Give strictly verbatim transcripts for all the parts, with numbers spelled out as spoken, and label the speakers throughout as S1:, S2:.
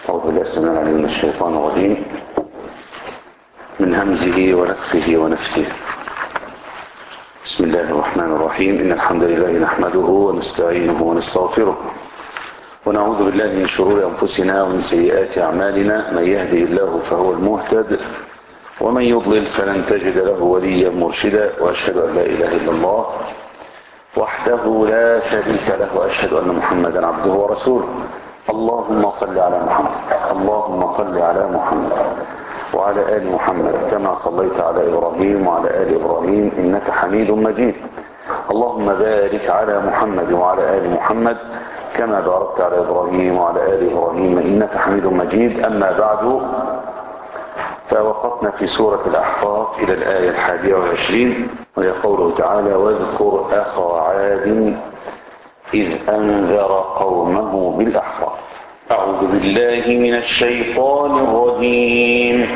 S1: أعوذ بالله السميع العليم من الشيطان الرجيم من همزه ونفخه ونفثه. بسم الله الرحمن الرحيم. إن الحمد لله نحمده ونستعينه ونستغفره ونعوذ بالله من شرور أنفسنا ومن سيئات أعمالنا. من يهده الله فهو المهتد ومن يضلل فلن تجد له وليا مرشدا. وأشهد أن لا إله إلا الله وحده لا شريك له وأشهد أن محمدا عبده ورسوله. اللهم صل على محمد اللهم صل على محمد وعلى آل محمد كما صليت على إبراهيم وعلى آل إبراهيم إنك حميد مجيد. اللهم بارك على محمد وعلى آل محمد كما باركت على إبراهيم وعلى آل إبراهيم إنك حميد مجيد. أما بعد، فوقفنا في سورة الأحقاف إلى الآية الحادية والعشرين، وهي قوله تعالى: واذكر أخا عاد إذ أنذر قومه بالأحقاف. أعوذ بالله من الشيطان الرجيم.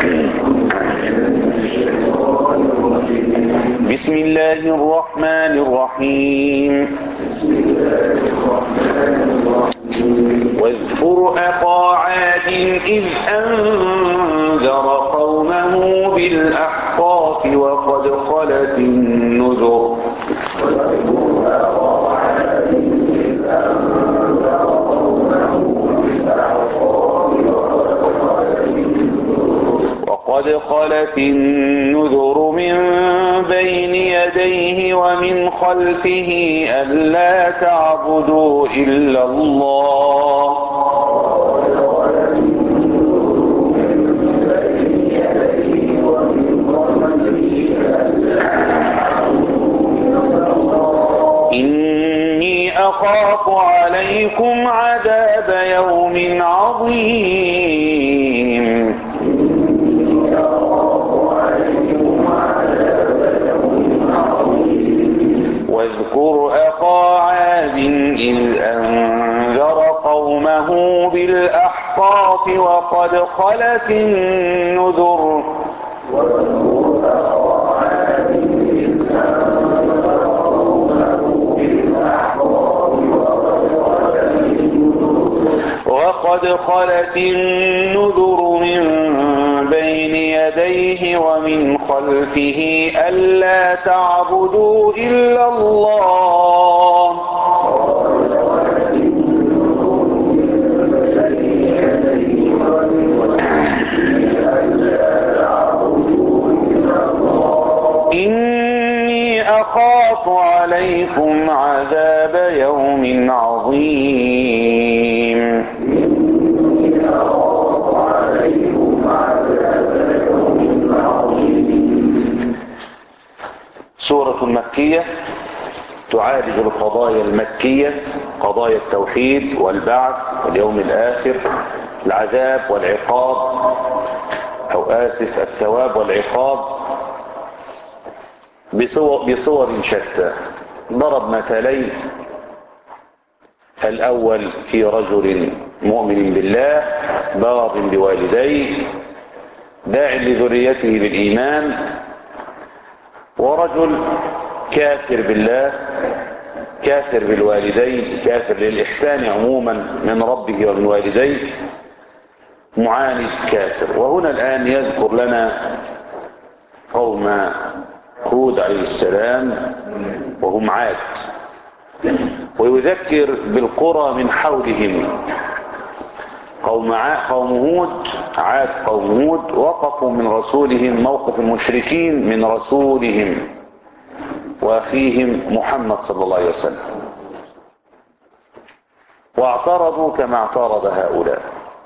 S1: بسم الله الرحمن الرحيم. واذكر أخا عاد إذ أنذر قومه بالأحقاف وقد خلت النذر. وقد خلت النذر من بين يديه ومن خلفه ألا تعبدوا إلا الله إني أخاف عليكم عذاب يوم عظيم. واذكر أخا عاد إذ أنذر قومه بالأحقاف وقد خلت النذر. وقد خلت النذر من بين يديه ومن خلفه ألا تعبدوا إلا الله إني أخاف عليكم عذاب يوم عظيم. سورة مكية تعالج القضايا المكية، قضايا التوحيد والبعث واليوم الآخر، العذاب والعقاب، أو آسف الثواب والعقاب، بصور شتى. ضرب مثالين: الأول في رجل مؤمن بالله بار بوالديه داع لذريته بالإيمان، ورجل كافر بالله كافر بالوالدين كافر للإحسان عموما من ربه ومن والديه، معاند كافر. وهنا الآن يذكر لنا قوم هود عليه السلام وهم عاد، ويذكر بالقرى من حولهم. قوم قوم هود عاد قوم هود وقفوا من رسولهم موقف المشركين من رسولهم وأخيهم محمد صلى الله عليه وسلم، واعترضوا كما اعترض هؤلاء،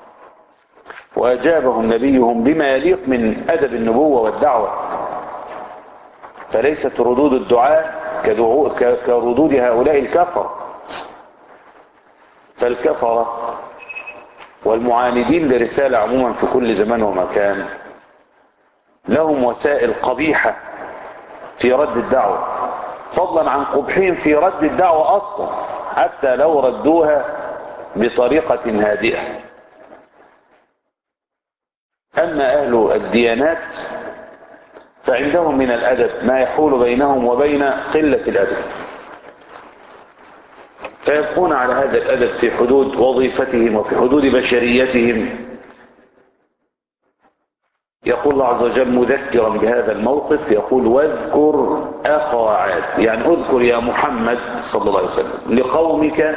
S1: وأجابهم نبيهم بما يليق من أدب النبوة والدعوة. فليست ردود الدعاء كردود هؤلاء الكفر، فالكفر والمعاندين لرسالة عموما في كل زمان ومكان لهم وسائل قبيحة في رد الدعوة، فضلا عن قبحهم في رد الدعوة أصلا، حتى لو ردوها بطريقة هادئة. أما أهل الديانات فعندهم من الأدب ما يحول بينهم وبين قلة الأدب. فيبقون على هذا الأدب في حدود وظيفتهم وفي حدود بشريتهم. يقول الله عز وجل مذكرا بهذا الموقف، يقول واذكر أخا عاد، يعني اذكر يا محمد صلى الله عليه وسلم لقومك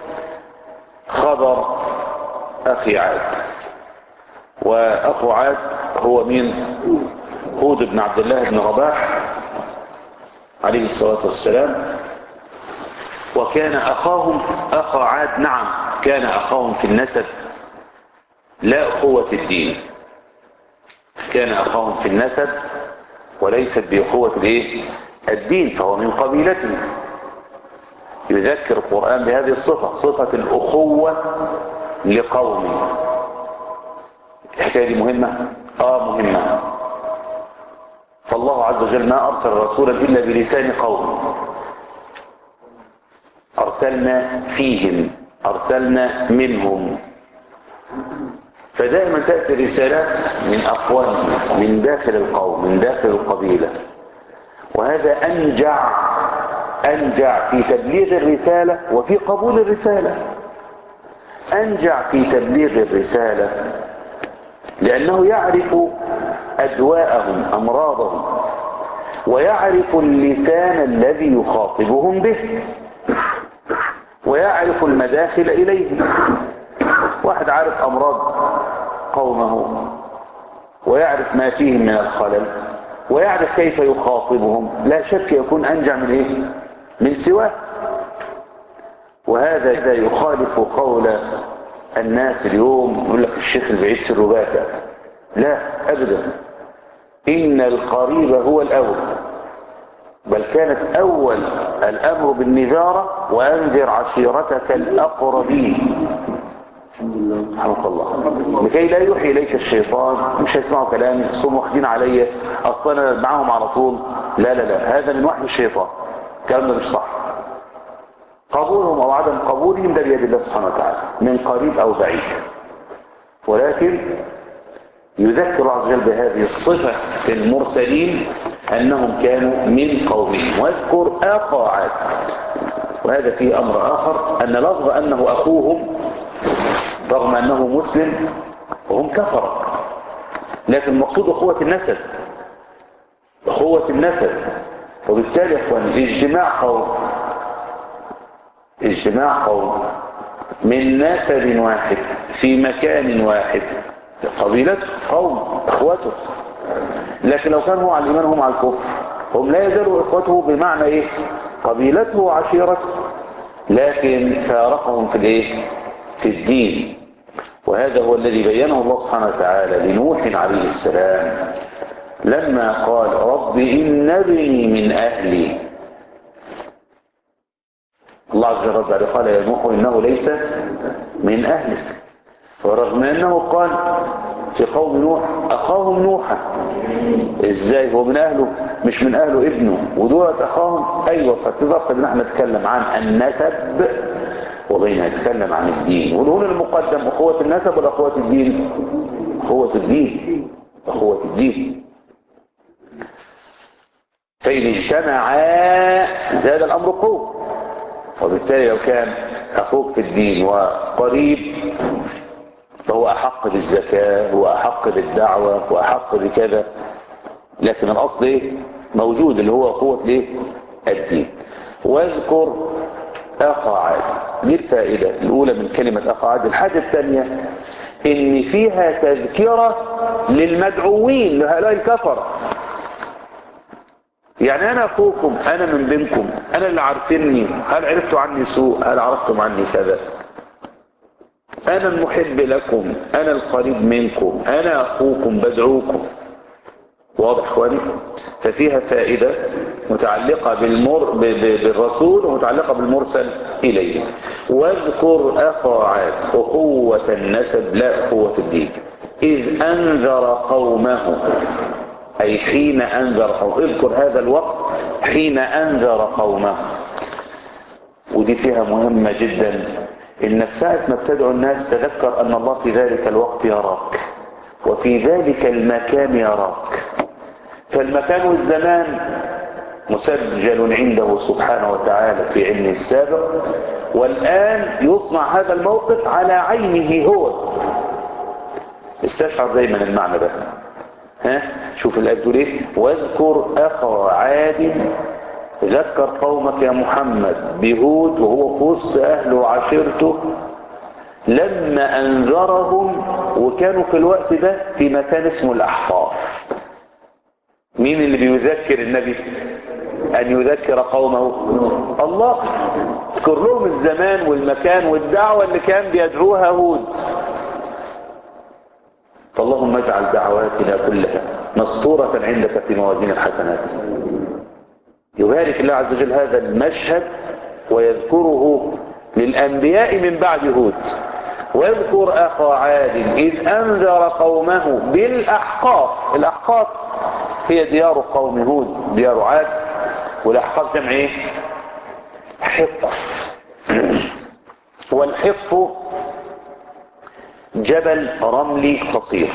S1: خبر أخي عاد. وأخو عاد هو مين؟ هود بن عبد الله بن رباح عليه الصلاة والسلام. وكان أخاهم أخا عاد، نعم كان أخاهم في النسب لا أخوة الدين، كان أخاهم في النسب وليست بأخوة الايه الدين، فهو من قبيلته. يذكر القرآن بهذه الصفة، صفة الأخوة لقومه. الحكاية دي مهمة؟ آه مهمة. فالله عز وجل ما أرسل رسولا إلا بلسان قومه، أرسلنا فيهم، أرسلنا منهم. فدائما تأتي الرسالات من أقوام، من داخل القوم، من داخل القبيلة. وهذا أنجع أنجع في تبليغ الرسالة وفي قبول الرسالة. أنجع في تبليغ الرسالة لأنه يعرف أدواءهم، أمراضهم، ويعرف اللسان الذي يخاطبهم به، ويعرف المداخل إليهم. واحد عارف أمراض قومه ويعرف ما فيهم من الخلل ويعرف كيف يخاطبهم، لا شك يكون أنجع من إيه؟ من سواه. وهذا يخالف قول الناس اليوم، يقول لك الشيخ البعيد سره باتع. لا أبدا، إن القريب هو الأول، بل كانت أول الأمر بالنذارة وأنذر عشيرتك الأقربين. حمق الله، لكي لا يوحي إليك الشيطان مش هيسمعوا كلامي، صوم واخدين عليا، أصلا أنا معهم على طول. لا لا لا، هذا من وحي الشيطان، الكلام ده مش صح. قبولهم أو عدم قبولهم ده بيد الله سبحانه وتعالى، من قريب أو بعيد. ولكن يذكر الله عز وجل بهذه الصفة في المرسلين أنهم كانوا من قومهم. واذكر أخا عاد. وهذا فيه أمر آخر، أن لفظ أنه أخوهم رغم أنه مسلم وهم كفر، لكن المقصود أخوة النسب، أخوة النسب. وبالتالي يا أخواني اجتماع قوم اجتماع قوم من نسب واحد في مكان واحد، قبيلته قوم اخوته. لكن لو كان هو على الإيمان هم على الكفر، هم لا يزالوا اخوته بمعنى ايه؟ قبيلته وعشيرته، لكن فارقهم في الايه؟ في الدين. وهذا هو الذي بينه الله سبحانه وتعالى لنوح عليه السلام لما قال رب إن ابني من أهلي. الله عز وجل رد عليه قال يا نوح إنه ليس من أهلك، ورغم أنه قال في قوم نوح أخاهم نوحا. إزاي هو من أهله؟ مش من أهله ابنه، ودولت أخاهم. أيوة، فتذكر أن احنا نتكلم عن النسب وبين نتكلم عن الدين. والهون المقدم أخوة النسب ولا أخوة الدين؟ أخوة الدين، أخوة الدين. فإن اجتمعا زاد الأمر قوة. وبالتالي لو كان أخوك في الدين وقريب فهو أحق بالزكاة وأحق بالدعوة وأحق بكذا، لكن الأصل إيه؟ موجود، اللي هو قوة ليه؟ الدين. واذكر أخا عاد. دي الفائدة الأولى من كلمة أخا عاد. الحاجة الثانية إن فيها تذكرة للمدعوين لهؤلاء الكفرة. يعني أنا أخوكم، أنا من بينكم، أنا اللي عارفيني، هل عرفتوا عني سوء؟ هل عرفتم عني كذا؟ أنا المحب لكم، أنا القريب منكم، أنا أخوكم بدعوكم. واضح اخواني؟ ففيها فائدة متعلقة بالمر... بالرسول ومتعلقة بالمرسل إليه. واذكر أخا عاد أخوة النسب لا أخوة الدين إذ أنذر قومه، أي حين أنذر قومه. اذكر هذا الوقت حين أنذر قومه. ودي فيها مهمة جدا، إنك ساعة ما بتدعو الناس تذكر أن الله في ذلك الوقت يراك وفي ذلك المكان يراك. فالمكان والزمان مسجل عنده سبحانه وتعالى في علمه السابق، والآن يصنع هذا الموقف على عينه هو. استشعر دايما المعنى ده. ها شوف الآية بتقول ايه؟ واذكر أخا عاد، ذكر قومك يا محمد بهود وهو في وسط أهله وعشيرته لما أنذرهم، وكانوا في الوقت ده في مكان اسمه الأحقاف. مين اللي بيذكر النبي أن يذكر قومه؟ الله. اذكر لهم الزمان والمكان والدعوة اللي كان بيدعوها هود. فاللهم اجعل دعواتنا كلها مسطورة عندك في موازين الحسنات. يبارك الله عز وجل هذا المشهد ويذكره للأنبياء من بعد هود. واذكر أخا عاد إذ أنذر قومه بالأحقاف. الأحقاف هي ديار قوم هود، ديار عاد. والأحقاف جمع ايه؟ حقف. والحقف جبل رملي قصير،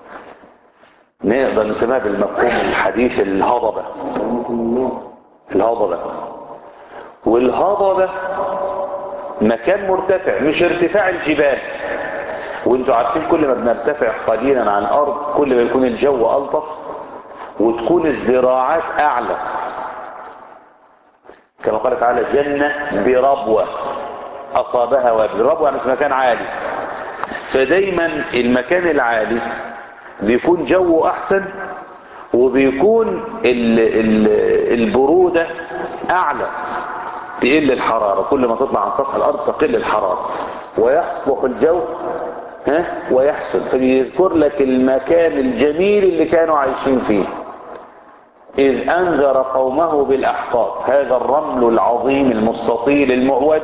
S1: نقدر نسميها بالمفهوم الحديث الهضبة. الهضبة والهضبة مكان مرتفع، مش ارتفاع الجبال. وانتوا عارفين كل ما بنرتفع قليلا عن الارض كل ما يكون الجو الطف وتكون الزراعات اعلى. كما قال تعالى جنة بربوة اصابها وابل. ربوة يعني في مكان عالي. فدايما المكان العالي بيكون جو احسن، وبيكون ال ال البرودة اعلى، تقل الحرارة. كل ما تطلع عن سطح الارض تقل الحرارة ويصلح الجو ها ويحسن. فبيذكر لك المكان الجميل اللي كانوا عايشين فيه. إذ أنذر قومه بالأحقاف، هذا الرمل العظيم المستطيل المعوج.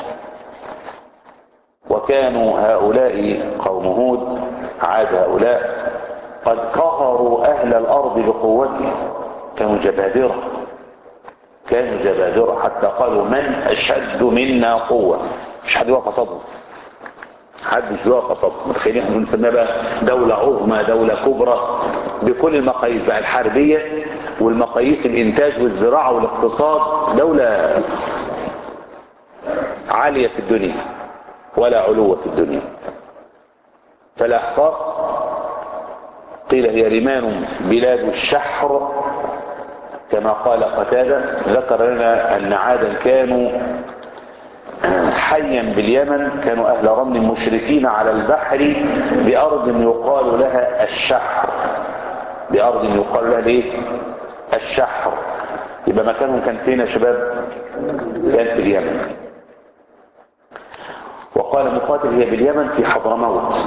S1: وكانوا هؤلاء قوم هود عاد هؤلاء قد قهروا أهل الأرض بقوته. كانوا جبابرة، كانوا جبابرة حتى قالوا من أشد منا قوة. مش حد يوقف صدره، حد مش يوقف صدره. متخيلين احنا بنسميها بقى دولة عظمى، دولة كبرى بكل المقاييس بقى الحربية والمقاييس الإنتاج والزراعة والاقتصاد. دولة عالية في الدنيا ولا علو في الدنيا. فالأحقاف قيل هي رمان بلاد الشحر كما قال قتادة. ذكر لنا أن عادا كانوا حيا باليمن، كانوا أهل رمل مشركين على البحر بأرض يقال لها الشحر. بأرض يقال لها ليه؟ الشحر. يبقى مكانهم كان فين يا شباب؟ كان في اليمن. وقال مقاتل هي باليمن في حضرموت.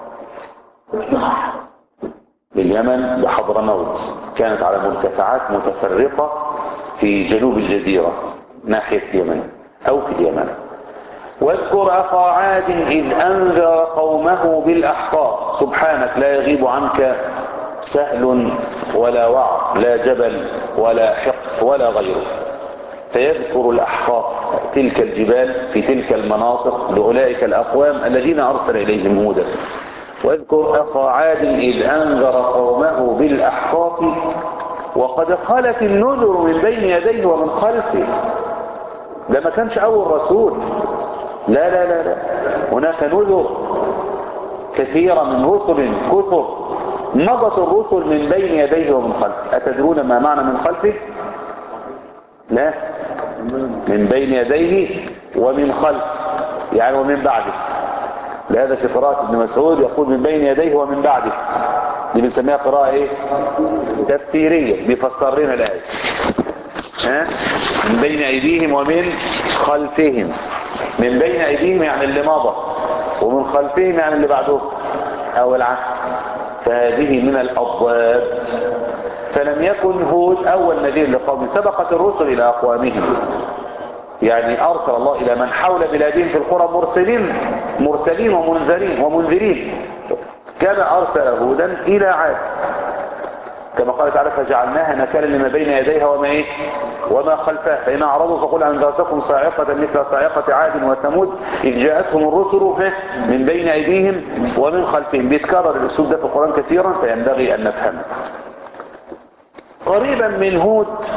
S1: باليمن بحضرموت، كانت على مرتفعات متفرقة في جنوب الجزيرة ناحية اليمن أو في اليمن. واذكر أخا عاد إذ أنذر قومه بالأحقاف. سبحانك لا يغيب عنك سهل ولا وعر، لا جبل ولا حقف ولا غيره. فيذكر الأحقاف تلك الجبال في تلك المناطق لأولئك الأقوام الذين أرسل إليهم هودا. واذكر أخا عاد إذ أنذر قومه بالأحقاف وقد خلت النذر من بين يديه ومن خلفه. ده ما كانش أول رسول، لا لا لا لا، هناك نذر كثيرة من رسل كثر مضت الرسل من بين يديه ومن خلفه. أتدرون ما معنى من خلفه؟ لا، من بين يديه ومن خلفه يعني ومن بعده. لهذا في قراءة ابن مسعود يقول من بين يديه ومن بعده. دي بنسميها قراءة ايه؟ تفسيرية، بيفسر لنا الآية. ها؟ من بين أيديهم ومن خلفهم. من بين أيديهم يعني اللي مضى، ومن خلفهم يعني اللي بعده أو العكس. فهذه من الأضداد. فلم يكن هود أول نذير لقوم، سبقت الرسل إلى أقوامهم. يعني أرسل الله إلى من حول بلادهم في القرى مرسلين مرسلين ومنذرين ومنذرين. كما أرسل هودا إلى عاد كما قال تعالى فجعلناها نكالا لما بين يديها وما إيه وما خلفها فإن أعرضوا فقل أنذرتكم صاعقة مثل صاعقة عاد وثمود إذ جاءتهم الرسل من بين أيديهم ومن خلفهم. بيتكرر الأسلوب ده في القرآن كثيرا فينبغي أن نفهمه. قريبا من هود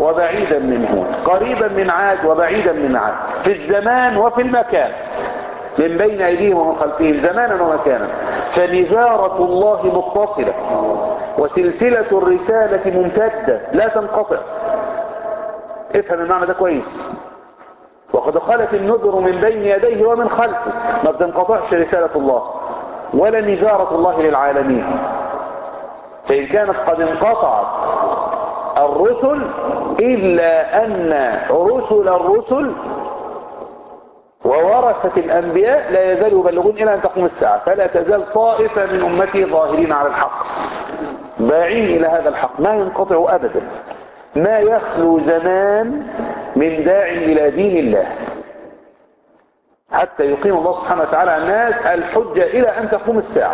S1: وبعيدا من هود، قريبا من عاد وبعيدا من عاد، في الزمان وفي المكان، من بين أيديهم ومن خلفهم زمانا ومكانا. فنذارة الله متصلة وسلسلة الرسالة ممتدة لا تنقطع. افهم المعنى ده كويس. وقد خلت النذر من بين يديه ومن خلفه، ما بتنقطعش رسالة الله ولا نذارة الله للعالمين. فإن كانت قد انقطعت الرسل إلا أن رسل الرسل وورثة الأنبياء لا يزالوا يبلغون إلى أن تقوم الساعة، فلا تزال طائفة من أمتي ظاهرين على الحق باعين إلى هذا الحق، ما ينقطع أبدا، ما يخلو زمان من داع إلى دين الله حتى يقيم الله سبحانه وتعالى على الناس الحجة إلى أن تقوم الساعة.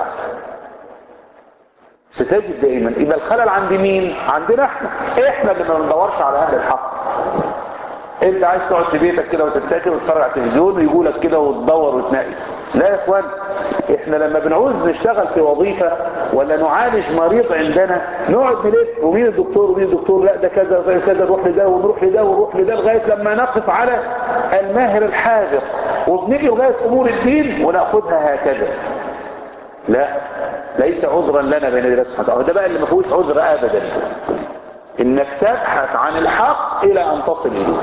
S1: ستجد دائما يبقى الخلل عند مين؟ عندنا احنا احنا اللي ما بندورش على أهل الحق. انت عايز تقعد في بيتك كده وتتاكل وتتفرج على التلفزيون ويقولك كده وتدور وتنقل. لا يا اخوان، احنا لما بنعوز نشتغل في وظيفة ولا نعالج مريض عندنا نقعد نلف ومين الدكتور ومين الدكتور، لا ده كذا وده كذا، نروح لده ونروح لده ونروح لده لغاية لما نقف على الماهر الحاذق وبنيجي لغاية امور الدين وناخدها هكذا. لا، ليس عذرا لنا بين الله سبحانه وتعالى. ده بقى اللي ما فيهوش عذر ابدا، انك تبحث عن الحق الى ان تصل اليه.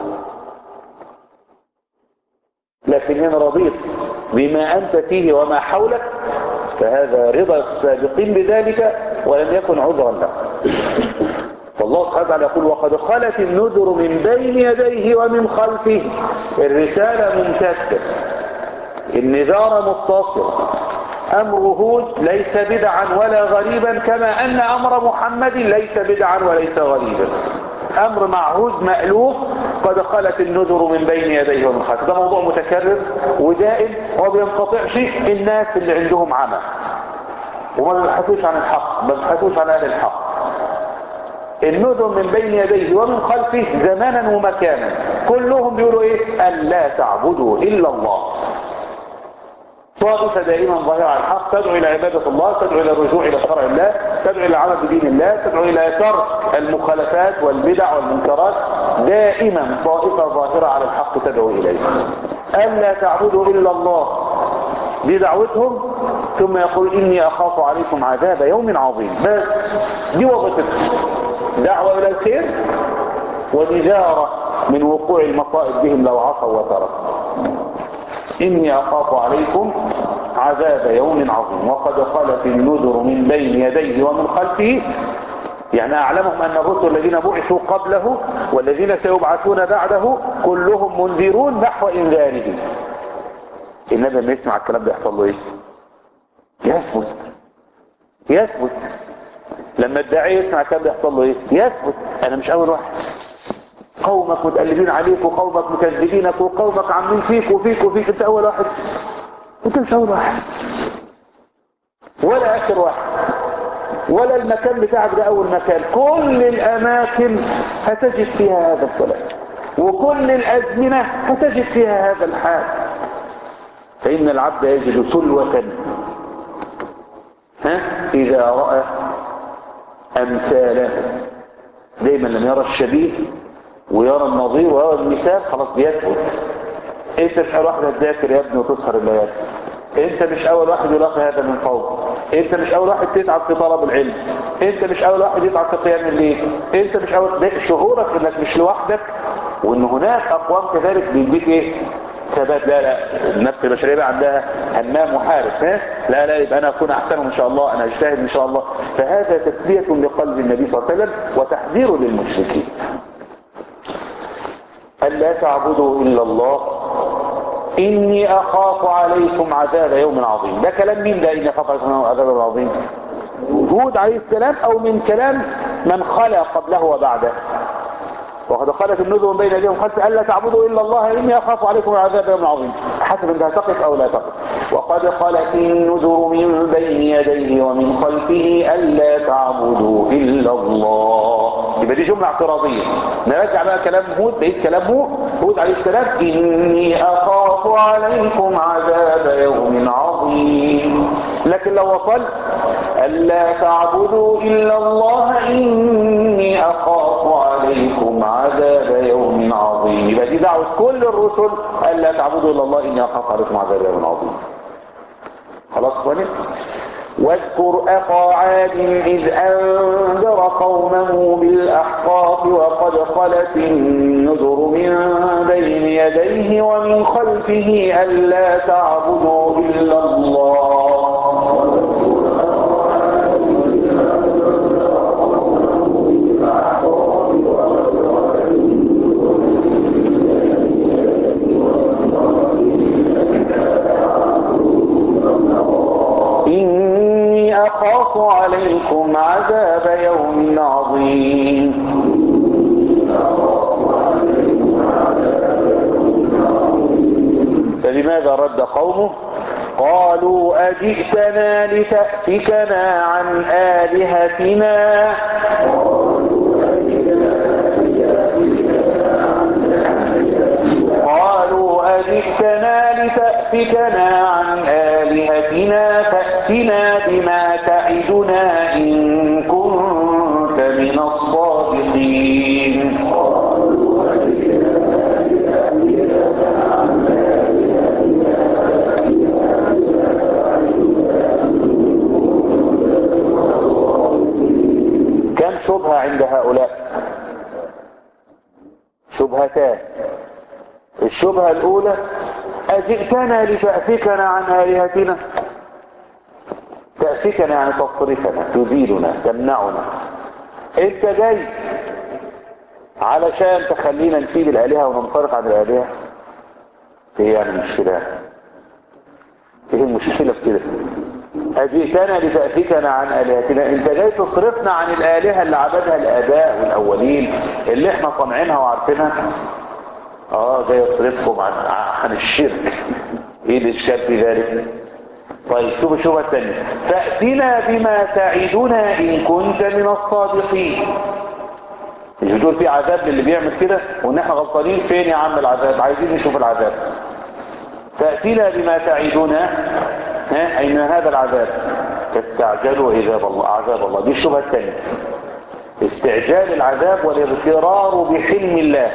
S1: لكن ان رضيت بما انت فيه وما حولك فهذا رضا السابقين بذلك ولم يكن عذرا له. فالله سبحانه وتعالى يقول وقد خلت النذر من بين يديه ومن خلفه. الرسالة ممتدة، النذار متصل. امر هود ليس بدعا ولا غريبا كما ان امر محمد ليس بدعا وليس غريبا. امر مع هود مألوف، قد خلت النذر من بين يديه ومن خلفه. ده موضوع متكرر ودائم وما بينقطعش. الناس اللي عندهم عمى وما بيبحثوش عن الحق، ما بيبحثوش عن اهل الحق. النذر من بين يديه ومن خلفه زمانا ومكانا، كلهم بيقولوا ايه؟ ألا تعبدوا الا الله. طائفة دائما ظاهرة على الحق تدعو إلى عبادة الله، تدعو إلى الرجوع إلى شرع الله، تدعو إلى العمل بدين الله، تدعو إلى ترك المخالفات والبدع والمنكرات. دائما طائفة ظاهرة على الحق تدعو إليه. ألا تعبدوا إلا الله، دي دعوتهم. ثم يقول إني أخاف عليكم عذاب يوم عظيم. بس دي وظيفتهم، دعوة إلى الخير ونذارة من وقوع المصائب بهم لو عصوا وتركوا. إني أخاف عليكم عذاب يوم عظيم. وقد خلت النذر من بين يديه ومن خلفه، يعني أعلمهم أن الرسل الذين بعثوا قبله والذين سيبعثون بعده كلهم منذرون نحو إنذاره. النبي لما يسمع الكلام ده يحصل له إيه؟ يثبت يثبت لما الداعي يسمع الكلام ده يحصل له إيه؟ يثبت. أنا مش أول واحد، قومك متقلبين عليك وقومك مكذبينك وقومك عاملين فيك وفيك وفيك، انت اول واحد؟ انت مش اول واحد ولا اخر واحد ولا المكان بتاعك ده اول مكان. كل الاماكن هتجد فيها هذا الكلام وكل الازمنة هتجد فيها هذا الحال. فان العبد يجد سلوة ها اذا رأى امثاله. دايما لما يرى الشبيه ويرى النظير ويرى المثال خلاص بيثبت. انت مش اول واحد هتذاكر يا ابني وتسهر الليالي، انت مش اول واحد يلاقي هذا من قوم، انت مش اول واحد تتعب في طلب العلم، انت مش اول واحد يتعب في قيام الليل، انت مش اول. ده شعورك انك مش لوحدك وان هناك اقوام كذلك بيديك ايه؟ ثبات. لا لا، النفس البشريه بقى عندها همام محارب، ها لا لا يبقى انا اكون احسنهم ان شاء الله، انا اجتهد ان شاء الله. فهذا تسليه لقلب النبي صلى الله عليه وسلم وتحذير للمشركين. ألا تعبدوا إلا الله إني أخاف عليكم عذاب يوم عظيم. ده كلام مين ده؟ إني أخاف عليكم عذاب يوم عظيم. هود عليه السلام أو من كلام من خلا قبله وبعده. وقد خلت النذر من بين يديهم خلف ألا تعبدوا إلا الله إني أخاف عليكم عذاب يوم عظيم. حسب أنها تقف أو لا تقف. وقد خلت النذر من بين يديه ومن خلفه ألا تعبدوا إلا الله. يبقى دي جملة اعتراضية. نرجع بقى كلام هود، بقيت كلام هود عليه السلام إني أخاف عليكم عذاب يوم عظيم. لكن لو وصلت ألا تعبدوا إلا الله إني أخاف عليكم دعوة كل الرسل ألا تعبدوا إلا الله إني أخاف عليكم عذاب يوم عظيم. خلاص اخواني. واذكر أخا عاد إذ أنذر قومه بالأحقاف وقد خلت النذر من بين يديه ومن خلفه ألا تعبدوا إلا الله. إني أخاف عليكم عذاب يوم عظيم. فلماذا رد قومه؟ قالوا أجئتنا لتأفكنا عن آلهتنا قالوا أجئتنا لتأفكنا عن آلهتنا فأتنا بما تعدنا إن كنت من الصادقين. كم شبهة عند هؤلاء؟ شبهتان. الشبهة الأولى أجئتنا لتأفكنا عن آلهتنا. تأفكنا يعني تصرفنا، تزيلنا، تمنعنا. انت جاي علشان تخلينا نسيب الآلهة وننصرف عن الآلهة. ايه يعني المشكلة؟ ايه المشكلة في كده؟ أجئتنا لتأفكنا عن آلهتنا، انت جاي تصرفنا عن الآلهة اللي عبدها الآباء والأولين اللي احنا صنعينها وعارفينها. اه جاي يصرفكم عن عن الشرك. ايه الاشكال في ذلك؟ طيب شوفوا الشبهه الثانيه. فأتنا بما تعدنا ان كنت من الصادقين. مش بتقول في عذاب للي بيعمل كده وان احنا غلطانين؟ فين يا عم العذاب؟ عايزين نشوف العذاب. فأتنا بما تعدنا ها اين هذا العذاب؟ فاستعجلوا عذاب الله عذاب الله. دي الشبهه الثانيه. استعجال العذاب والاغترار بحلم الله،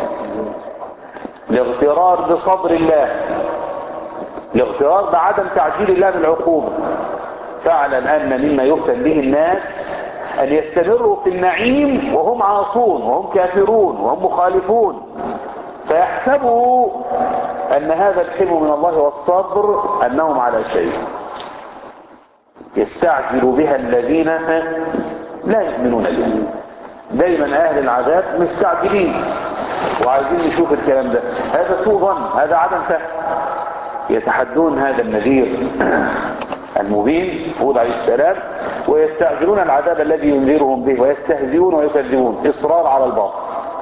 S1: الاغترار بصبر الله، الاغترار بعدم تعجيل الله بالعقوبة. فاعلم أن مما يفتن به الناس أن يستمروا في النعيم وهم عاصون وهم كافرون وهم مخالفون، فيحسبوا أن هذا الحلم من الله والصبر أنهم على شيء. يستعجل بها الذين لا يؤمنون بها. دايما أهل العذاب مستعجلين وعايزين نشوف الكلام ده. هذا سوء ظن، هذا عدم فهم. يتحدون هذا النذير المبين هود عليه السلام ويستعجلون العذاب الذي ينذرهم به ويستهزئون ويكذبون. إصرار على الباطل.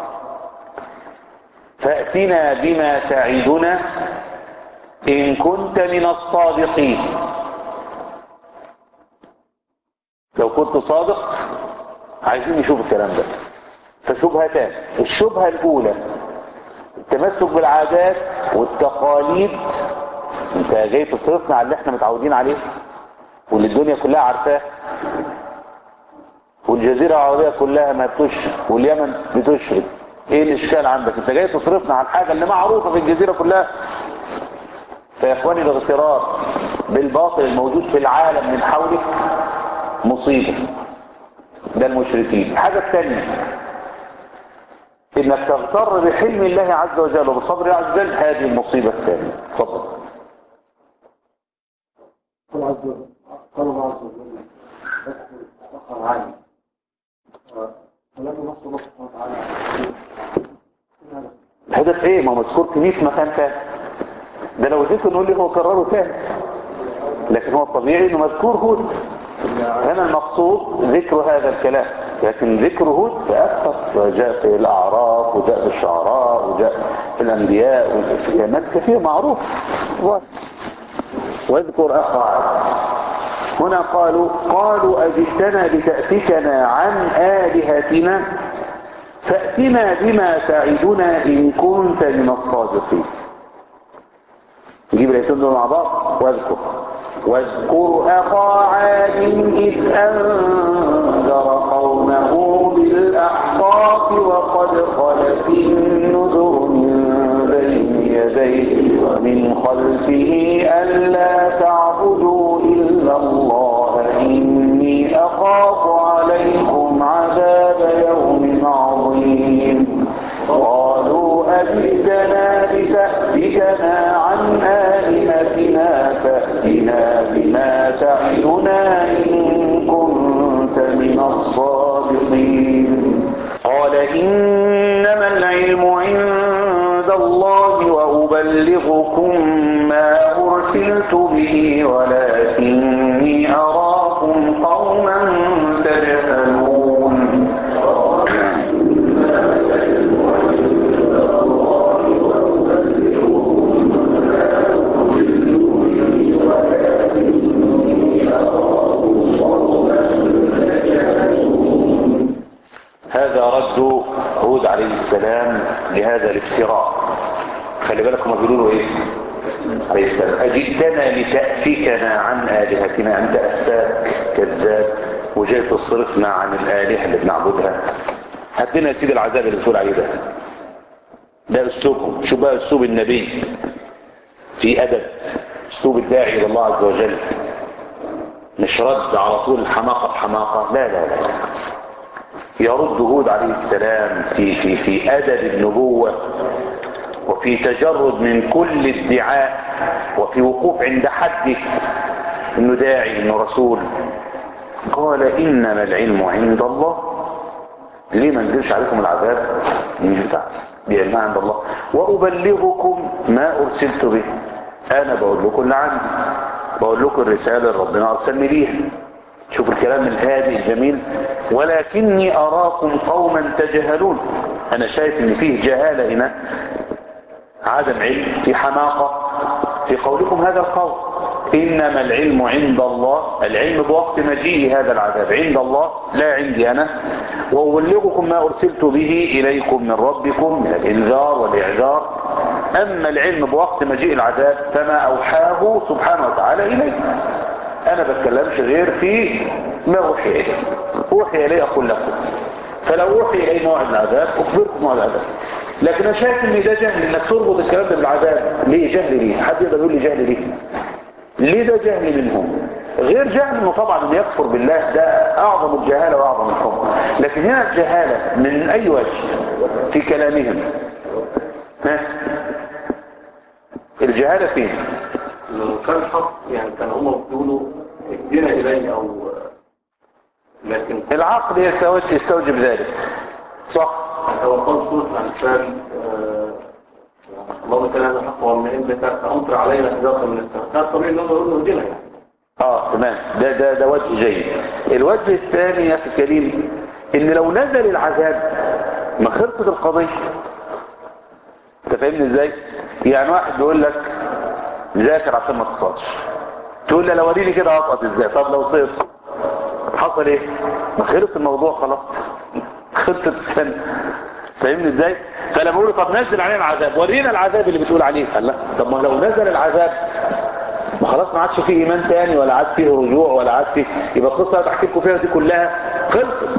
S1: فأتنا بما تعدنا إن كنت من الصادقين. لو كنت صادق عايزين نشوف الكلام ده. فشبهتان. الشبهة الأولى التمسك بالعادات والتقاليد. انت جاي تصرفنا على اللي احنا متعودين عليه واللي الدنيا كلها عارفاه والجزيرة العربية كلها ما بتشرب واليمن بتشرب. ايه الاشكال عندك؟ انت جاي تصرفنا على الحاجة اللي معروفة في الجزيرة كلها. فيا اخواني الاغترار بالباطل الموجود في العالم من حولك مصيبة. ده المشركين. الحاجة الثانية انك تغتر بحلم الله عز وجل وبصبر الله عز وجل. هذه المصيبة الثانية. تفضل.
S2: قال عز وجل قال الله عز وجل اذكر اخا عاد ولم ينص الله سبحانه وتعالى.
S1: الهدف ايه؟ ما هو مذكور كبير في مكان ثاني. ده لو ذكر نقول لي هو كرره ثاني، لكن هو الطبيعي انه مذكور هود. هنا المقصود ذكر هذا الكلام، لكن ذكر هود فأكثر. وجاء في الأعراف وجاء في الشعراء وجاء في الأنبياء وفي كلمات كثير معروف. واذكر أخا عاد. هنا قالوا قالوا أجئتنا لتأفكنا عن آلهتنا فأتنا بما تعدنا إن كنت من الصادقين. نجيب الآيتين دول مع بعض. واذكر واذكر أخا عاد إذ أنذر قومه بالأحقاف وقد خلت النذر من وعدتنا إن كنت من الصادقين قال إنما العلم عند الله وأبلغكم ما أرسلت به ولكني أراكم قوما تجهلون. هذا رد هود عليه السلام لهذا الافتراء. خلي بالكم بيقولوا ايه عليه السلام؟ اجئتنا لتأفكنا عن آلهتنا، انت أفاك كذاب وجاي تصرفنا عن الآلهة اللي بنعبدها. هات لنا يا سيدي العذاب اللي بتقول عليه ده. ده اسلوبهم. شو بقى اسلوب النبي في أدب، اسلوب الداعي إلى الله عز وجل، مش رد على طول الحماقة بحماقة. لا لا لا يرد هود عليه السلام في في في أدب النبوة وفي تجرد من كل ادعاء وفي وقوف عند حده انه داعي انه رسول. قال انما العلم عند الله. ليه ما نزلش عليكم العذاب؟ دي مش بتاعتي، دي علمها عند الله. وابلغكم ما ارسلت به، انا بقول لكم اللي عندي، بقول لكم الرساله اللي ربنا ارسلني بيها. شوف الكلام الهادئ الجميل. ولكني اراكم قوما تجهلون. انا شايف ان فيه جهاله هنا، عدم علم، في حماقه في قولكم هذا القول. انما العلم عند الله، العلم بوقت مجيء هذا العذاب عند الله لا عندي انا. وأبلغكم ما ارسلت به اليكم من ربكم من الانذار والاعذار. اما العلم بوقت مجيء العذاب فما اوحاه سبحانه وتعالى الي. انا بتكلمش غير في ما اوحي الي. اوحي الي اقول لكم، فلو اوحي الي موعد العذاب اخبركم موعد العذاب. لكن انا شايف ان ده جهل، انك تربط الكلام ده بالعذاب. ليه جهل؟ ليه حد يقدر يقول لي جهل ليه؟ ليه ده جهل منهم؟ غير جهل انه طبعا اللي يكفر بالله ده اعظم الجهاله واعظم الحكم. لكن هنا الجهاله من اي وجه في كلامهم؟ ها الجهاله فين؟
S2: لو كان حق يعني كان هم بيقولوا ادينا اليه، او لكن
S1: العقل يستوجب ذلك. صح.
S2: هو قال سورة الأنفال الله كان هذا الحق ومن عندك فأمطر علينا حجارة من السماء. كان طبيعي انهم يقولوا ادينا يعني.
S1: اه تمام. ده ده ده وجه جيد. الوجه الثاني يا اخي الكريم ان لو نزل العذاب ما خلصت القضيه. انت فاهمني ازاي؟ يعني واحد بيقول لك ذاكر عشان ما تصادش، تقول له لو وريني كده هسقط ازاي؟ طب لو صيت حصل ايه؟ ما خلص الموضوع خلاص، خلصت السنه. فاهمني ازاي؟ فلما بقول طب نزل علينا العذاب، ورينا العذاب اللي بتقول عليه. قال لا، طب ما لو نزل العذاب ما خلاص ما عادش فيه ايمان تاني ولا عاد فيه رجوع ولا عاد فيه، يبقى القصه اللي بحكي لكم فيها دي كلها خلصت.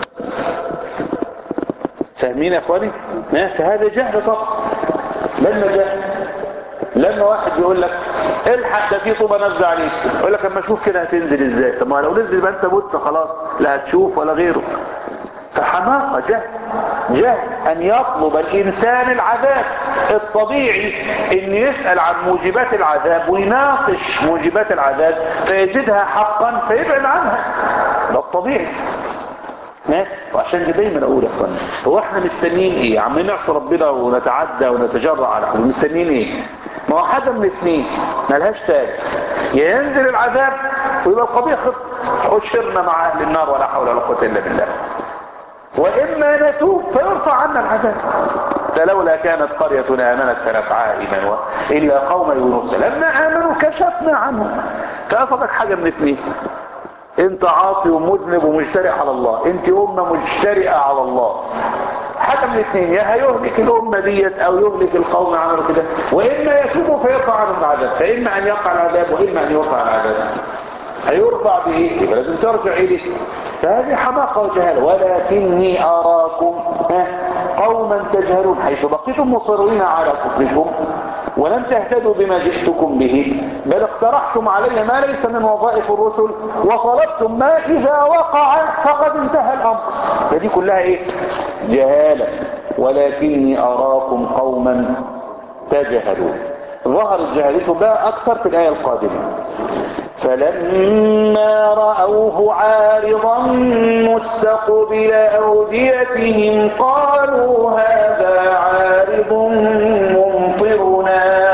S1: فاهمين يا اخواني؟ فهذا جهل طبعا. لما جهل، لما واحد يقول لك الحق ده في طوبه نازله عليك، يقول لك اما اشوف كده هتنزل ازاي؟ طب ما لو نزل يبقى انت مت خلاص، لا هتشوف ولا غيره. فحماقه، جهل. جهل ان يطلب الانسان العذاب. الطبيعي ان يسأل عن موجبات العذاب ويناقش موجبات العذاب فيجدها حقا فيبعد عنها. ده الطبيعي. وعشان كده دايما اقول يا اخوانا، هو احنا مستنيين ايه؟ عمالين نعصي ربنا ونتعدى ونتجرأ على حدود، مستنيين ايه؟ ما هو حاجه من اثنين مالهاش تاني، يا ينزل العذاب ويبقى القضيه خلصت، حشرنا مع اهل النار ولا حول ولا قوه الا بالله، واما نتوب فيرفع عنا العذاب. فلولا كانت قرية آمنت فنفعها إيمانها إلا قوم يونس لما آمنوا كشفنا عنهم. فأصبك حاجة من اثنين، انت عاصي ومذنب ومجترئ على الله، انت أمة مجترئة على الله. حاجة من اثنين، يا هيهلك الأمة ديت أو يهلك القوم عملوا كده، وإما يتوبوا فيقع عنهم العذاب، فإما أن يقع العذاب وإما أن يوقع العذاب. هيرفع بإيه؟ يبقى لازم ترجع إليه. فهذه حماقة وجهالة. ولكني أراكم قوما تجهلون، حيث بقيتم مصرين على كفركم ولم تهتدوا بما جئتكم به، بل اقترحتم علي ما ليس من وظائف الرسل وطلبتم ما إذا وقع فقد انتهى الأمر. فدي كلها إيه؟ جهالة. ولكني أراكم قوما تجهلون. ظهر الجهالة بقى أكثر في الآية القادمة. ف فلما رأوه عارضا مستقبل أوديتهم قالوا هذا عارض ممطرنا.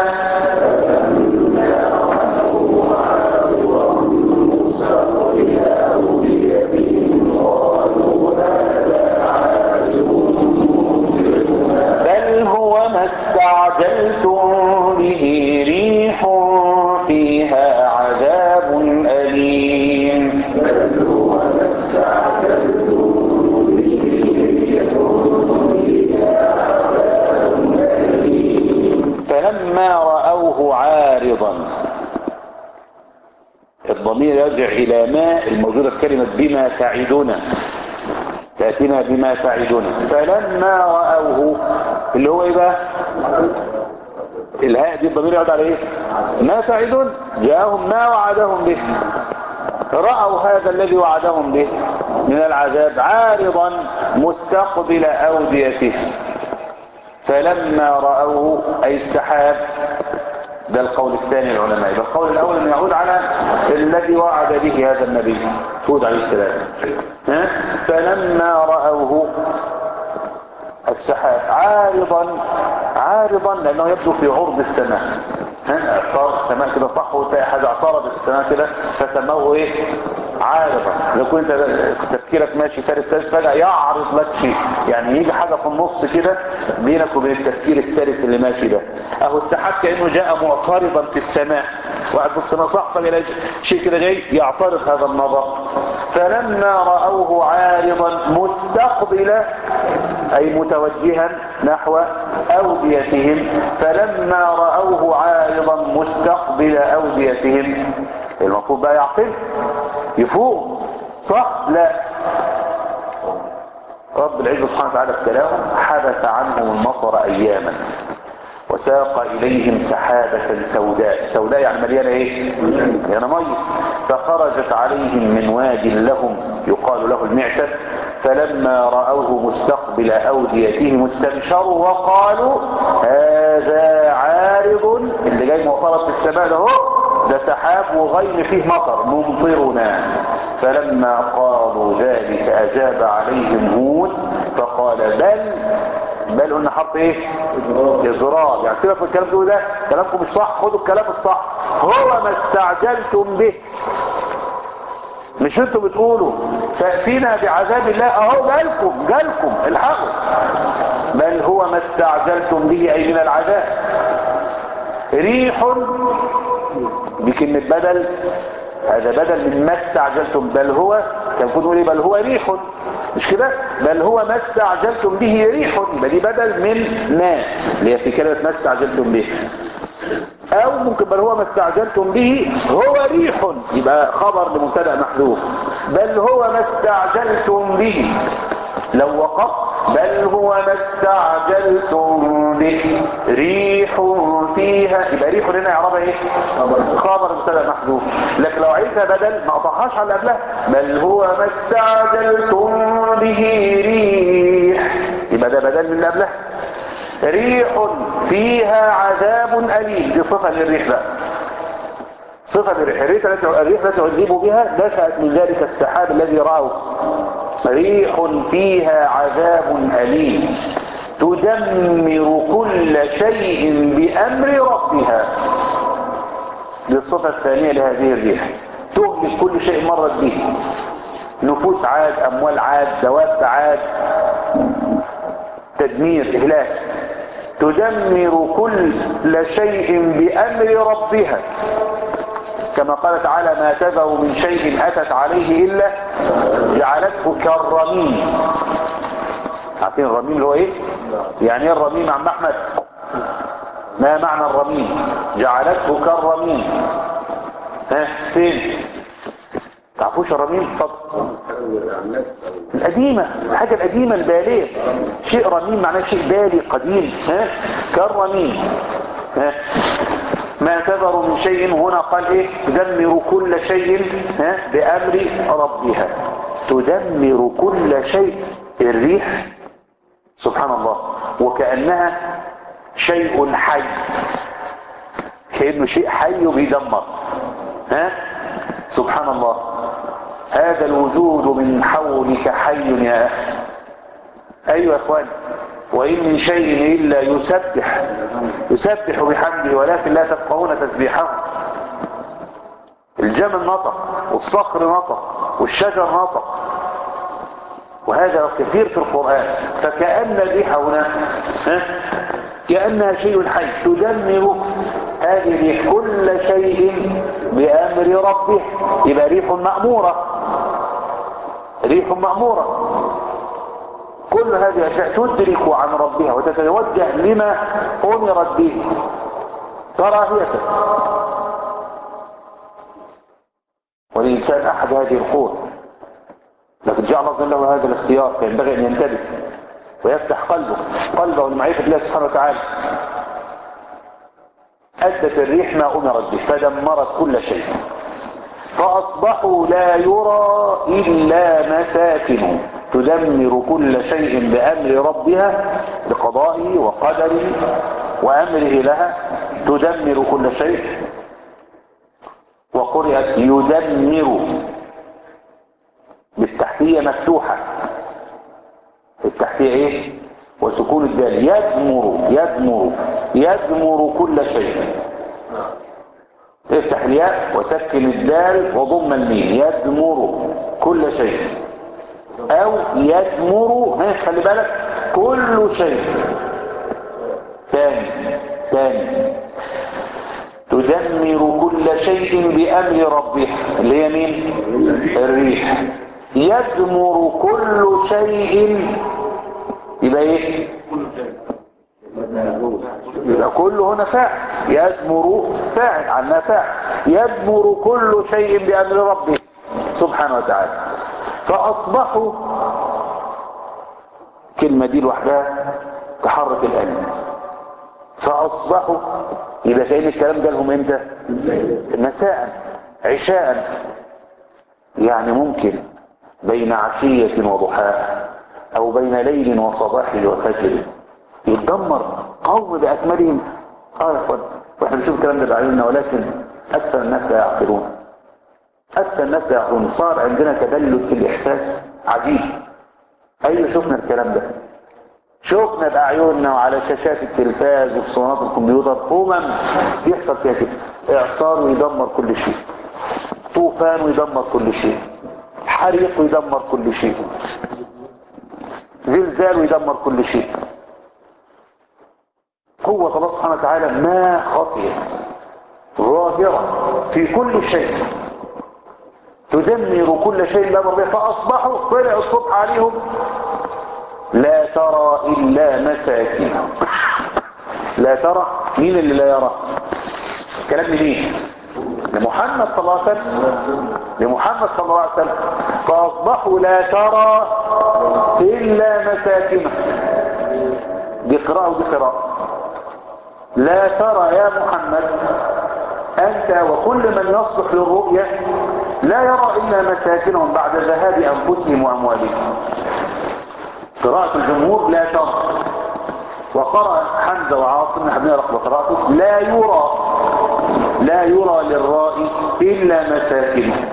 S1: بل هو ما استعجلتم به ريح فيها عذاب أليم. بل هو ما استعجلتم به ريح فيها عذاب أليم. فلما رأوه عارضا، الضمير يرجع إلى ما الموجودة في كلمة بما تعدنا، تأتينا بما تعدنا. فلما رأوه اللي هو ايه بقى؟ الهاء دي الضمير يعود على ايه؟ ما تعدون. جاءهم ما وعدهم به، رأوا هذا الذي وعدهم به من العذاب عارضا مستقبل أوديته. فلما رأوه أي السحاب، ده القول الثاني العلماء. القول الأول أن يعود على الذي وعد به هذا النبي هود عليه السلام. ها؟ فلما رأوه السحاب عارضا، عارضا لأنه يبدو في عرض السماء. ها؟ اعترض السماء كده صح، وتلاقي حاجة اعترضت السماء كده فسموه ايه؟ عارضا. إذا كنت تفكيرك ماشي سلس سلس فجأة يعرض لك شيء، يعني يجي حاجة في النص كده بينك وبين التفكير السلس اللي ماشي ده. اهو السحاب كأنه جاء معترضا في السماء، واحد في السماء صح فجأة شيء كده جاي يعترض هذا النظر. فلما رأوه عارضا مستقبلا أي متوجها نحو أوديتهم. فلما رأوه عارضا مستقبل أوديتهم، المفروض بقى يعقل يفوق صح؟ لا، رب العزة سبحانه وتعالى ابتلاهم، حبس عنهم المطر أياما وساق إليهم سحابة سوداء. سوداء يعني مليانة ايه؟ يعني مية. فخرجت عليهم من واد لهم يقال له المعتد. فلما رأوه مستقبل أوديتهم استبشروا وقالوا هذا عارض، اللي جاي معترض في السماء ده ده سحاب وغيم فيه مطر ممطرنا. فلما قالوا ذلك أجاب عليهم هود فقال بل، بل قلنا حرف ايه؟ اضراب. يعني سيبك من الكلام ده، كلامكم مش صح، خدوا الكلام الصح. هو ما استعجلتم به، مش انتوا بتقولوا فأتينا بعذاب الله، اهو جالكم جالكم الحقوا. بل هو ما استعجلتم به اي من العذاب. ريح دي كلمة بدل، هذا بدل من ما استعجلتم. بل هو كان يكون يقول بل هو ريح، مش كده؟ بل هو ما استعجلتم به ريح، يبقى دي بدل من ما اللي هي في كلمة ما استعجلتم به. او ممكن بل هو ما استعجلتم به هو ريح، يبقى خبر لمبتدا محذوف. بل هو ما استعجلتم به لو وقف بل هو ما استعجلتم به ريح فيها، يبقى ريح هنا اعرابها ايه؟ خبر مبتدا محذوف. لكن لو عايزها بدل ما قطعهاش على اللي قبلها، بل هو ما استعجلتم به ريح، يبقى ده بدل من اللي قبلها. ريح فيها عذاب أليم، دي صفة للريح بقى، صفة للريح. الريح التي عذبوا بها نشأت من ذلك السحاب الذي رأوه. ريح فيها عذاب أليم تدمر كل شيء بأمر ربها، دي الصفة الثانية لهذه الريح. تهلك كل شيء مرت به، نفوس عاد، أموال عاد، دواب عاد، تدمير إهلاك. تدمر كل شيء بأمر ربها، كما قال تعالى ما تذر من شيء أتت عليه إلا جعلته كالرميم. عارفين الرميم اللي هو ايه؟ يعني ايه الرميم عم احمد؟ ما معنى الرميم؟ جعلته كالرميم. ها سين تعرفوش الرميم؟ اتفضل. القديمة، الحاجة القديمة البالية، شيء رميم معناه شيء بالي قديم. ها كالرميم. ها ما تذر من شيء، هنا قال ايه؟ تدمر كل شيء ها بأمر ربها. تدمر كل شيء. الريح سبحان الله وكأنها شيء حي، كأنه شيء حي وبيدمر. ها سبحان الله، هذا الوجود من حولك حي يا أخي. أيوة يا أخوان، وإن من شيء إلا يسبح يسبح بحمده ولكن لا تفقهون تسبيحه. الجمل نطق والصخر نطق والشجر نطق، وهذا كثير في القرآن. فكأن الريح هنا كأنها شيء حي تدمر هذه الريح كل شيء بأمر ربه. يبقى ريح مأمورة، ريح مأمورة. كل هذه الأشياء تدرك عن ربها وتتوجه لما أمرت به كراهية. والإنسان أحد هذه القوة، لكن جعل الله له هذا الاختيار، فينبغي أن ينتبه ويفتح قلبه قلبه لمعرفة الله سبحانه وتعالى. أدت الريح ما أمرت به فدمرت كل شيء، فأصبحوا لا يرى إلا مساكنهم. تدمر كل شيء بأمر ربها بقضائه وقدره وأمره لها. تدمر كل شيء. وقرأت يدمر بالتحتية مفتوحة، التحتية ايه وسكون الدال. يدمر يدمر يدمر كل شيء. افتح الياء وسكن الدال وضم الميم. يدمر كل شيء او يدمر، ها خلي بالك، كل شيء. تاني تاني تدمر كل شيء بأمر ربها اللي هي مين؟ الريح. يدمر كل شيء يبقى ايه؟ يبقى كل هنا فاعل. يدمر فاعل عنها فاعل. يدمر كل شيء بأمر ربه سبحانه وتعالى. فأصبحوا، كلمة دي لوحدها تحرك القلب. فأصبحوا يبقى كأن الكلام ده لهم امتى؟ مساء عشاء، يعني ممكن بين عشية وضحاها او بين ليل وصباحه وفجر يتدمر قوم بأكملهم. اه يا اخوان، واحنا بنشوف الكلام ده بعيوننا، ولكن اكثر الناس لا يعقلون. اكثر الناس لا يعقلون. صار عندنا تبلد في الاحساس عجيب. ايوه شفنا الكلام ده، شفنا بأعيوننا وعلى شاشات التلفاز وصناعات الكمبيوتر أمم يحصل فيها كده. إعصار ويدمر كل شيء، طوفان ويدمر كل شيء، حريق ويدمر كل شيء، زلزال ويدمر كل شيء. قوة الله سبحانه وتعالى ما خطيت ظاهرة في كل شيء، تدمر كل شيء لا مرضيه. فأصبحوا طلع الصبح عليهم لا ترى إلا مساكنهم. لا ترى، مين اللي لا يرى؟ كلام مين؟ لمحمد صلى الله عليه وسلم، لمحمد صلى الله عليه وسلم. فأصبحوا لا ترى إلا مساكنهم. دي قراءة ودي قراءة. لا ترى يا محمد أنت وكل من يصلح للرؤية لا يرى إلا مساكنهم بعد ذهاب أنفسهم وأموالهم. قراءة الجمهور لا ترى. وقرأ حمزة وعاصم نحن نقرأ قراءته لا يرى. لا يرى للرائي إلا مساكنه.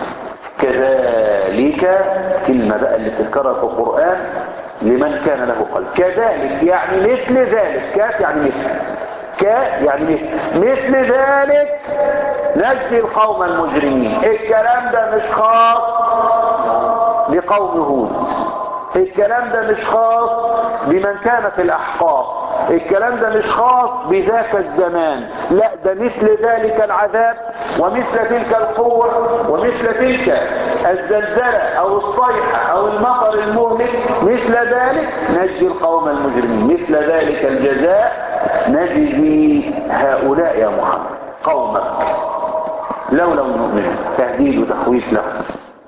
S1: كذلك كلمة بقى اللي تذكرها في القرآن لمن كان له قلب. كذلك يعني مثل ذلك. كاف يعني مثل، ك يعني مثل مثل ذلك نجزي القوم المجرمين. الكلام ده مش خاص بقوم هود، الكلام ده مش خاص بمن كان في الأحقاف، الكلام ده مش خاص بذاك الزمان. لا، ده مثل ذلك العذاب ومثل تلك القوة ومثل تلك الزلزلة أو الصيحة أو المطر المهلك. مثل ذلك نجزي القوم المجرمين. مثل ذلك الجزاء نجزي هؤلاء يا محمد قومك لو لم يؤمنوا. تهديد وتخويف لهم.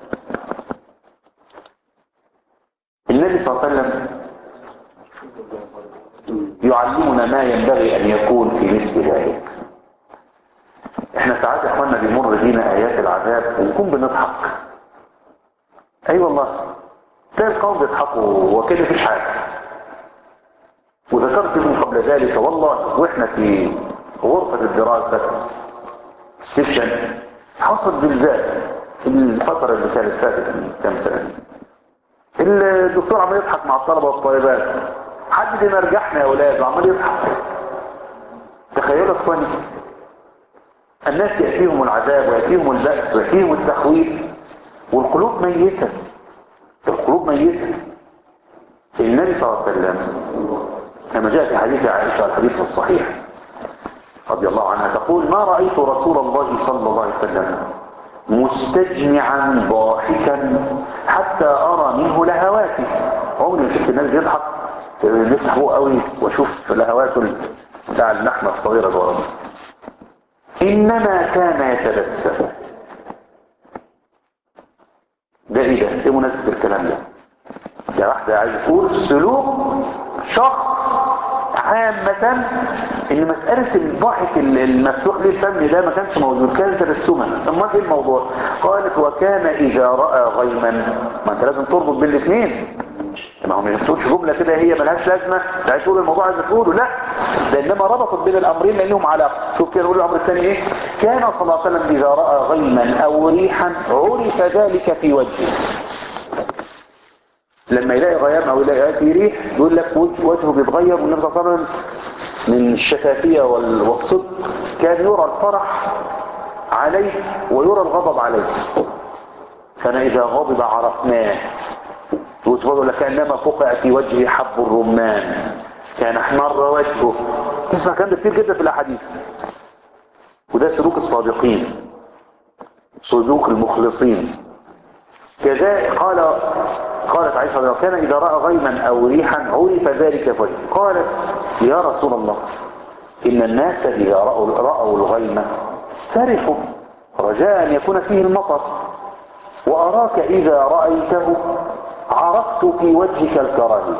S1: النبي صلى الله عليه وسلم يعلمنا ما ينبغي أن يكون في مثل ذلك. احنا ساعات يا اخوانا بيمر بينا آيات العذاب ونكون بنضحك. اي أيوة والله، تلاقي القوم بيضحكوا وكده مفيش حاجة. وذكرت من قبل ذلك والله واحنا في غرفة الدراسة السكشن حصل زلزال الفترة اللي كانت فاتت من كام سنة. الدكتور عمال يضحك مع الطلبة والطالبات، حد بيمرجحنا يا اولاد وعمال يضحك. تخيلوا يا اخواني، الناس يأتيهم العذاب ويأتيهم البأس ويأتيهم التخويف والقلوب ميتة، القلوب ميتة. النبي صلى الله عليه وسلم كما جاء في حديث عائشة الحديث الصحيح رضي الله عنها تقول: ما رأيت رسول الله صلى الله عليه وسلم مستجمعا ضاحكا حتى أرى منه لهواته. عمري ما شفت النبي بيضحك نفتح بوه قوي واشوف لهواته بتاع اللحمة الصغيرة دورة. إنما كان يتبسم. ده ايه ده؟ ايه مناسبة الكلام ده؟ ده واحدة عايز تقول سلوك شخص عامة ان مسألة الضحك المفتوح للفم ده ما كانش موجود، كان تبسما. اما ايه الموضوع؟ قالت: وكان اذا رأى غيما. ما انت لازم تربط بين الاثنين، ما هو ما يقصدش جملة كده هي ملهاش لازمة تعالى تقول الموضوع عايز تقوله، لا ده انما ربطت بين الامرين لانهم علاقة. شوف كده نقول الامر الثاني ايه؟ كان صلى الله عليه وسلم اذا رأى غيما او ريحا عرف ذلك في وجهه. لما يلاقي غيام او يلاقي فيه ريح يقول لك وجهه بيتغير. والنبي صلى الله عليه وسلم من الشفافية والصدق كان يرى الفرح عليه ويرى الغضب عليه. كان اذا غضب عرفناه. يقول لك كأنما فقع في وجهه حب الرمان، كان احمر وجهه. تسمع كلام ده كتير جدا في الاحاديث. وده سلوك الصادقين، سلوك المخلصين. كذا قال قالت عائشة رضي الله عنها: كان إذا رأى غيما أو ريحا عرف ذلك فيه. قالت: يا رسول الله، إن الناس إذا رأوا, رأوا الغيم فرحوا رجاء أن يكون فيه المطر، وأراك إذا رأيته عرفت في وجهك الكراهية.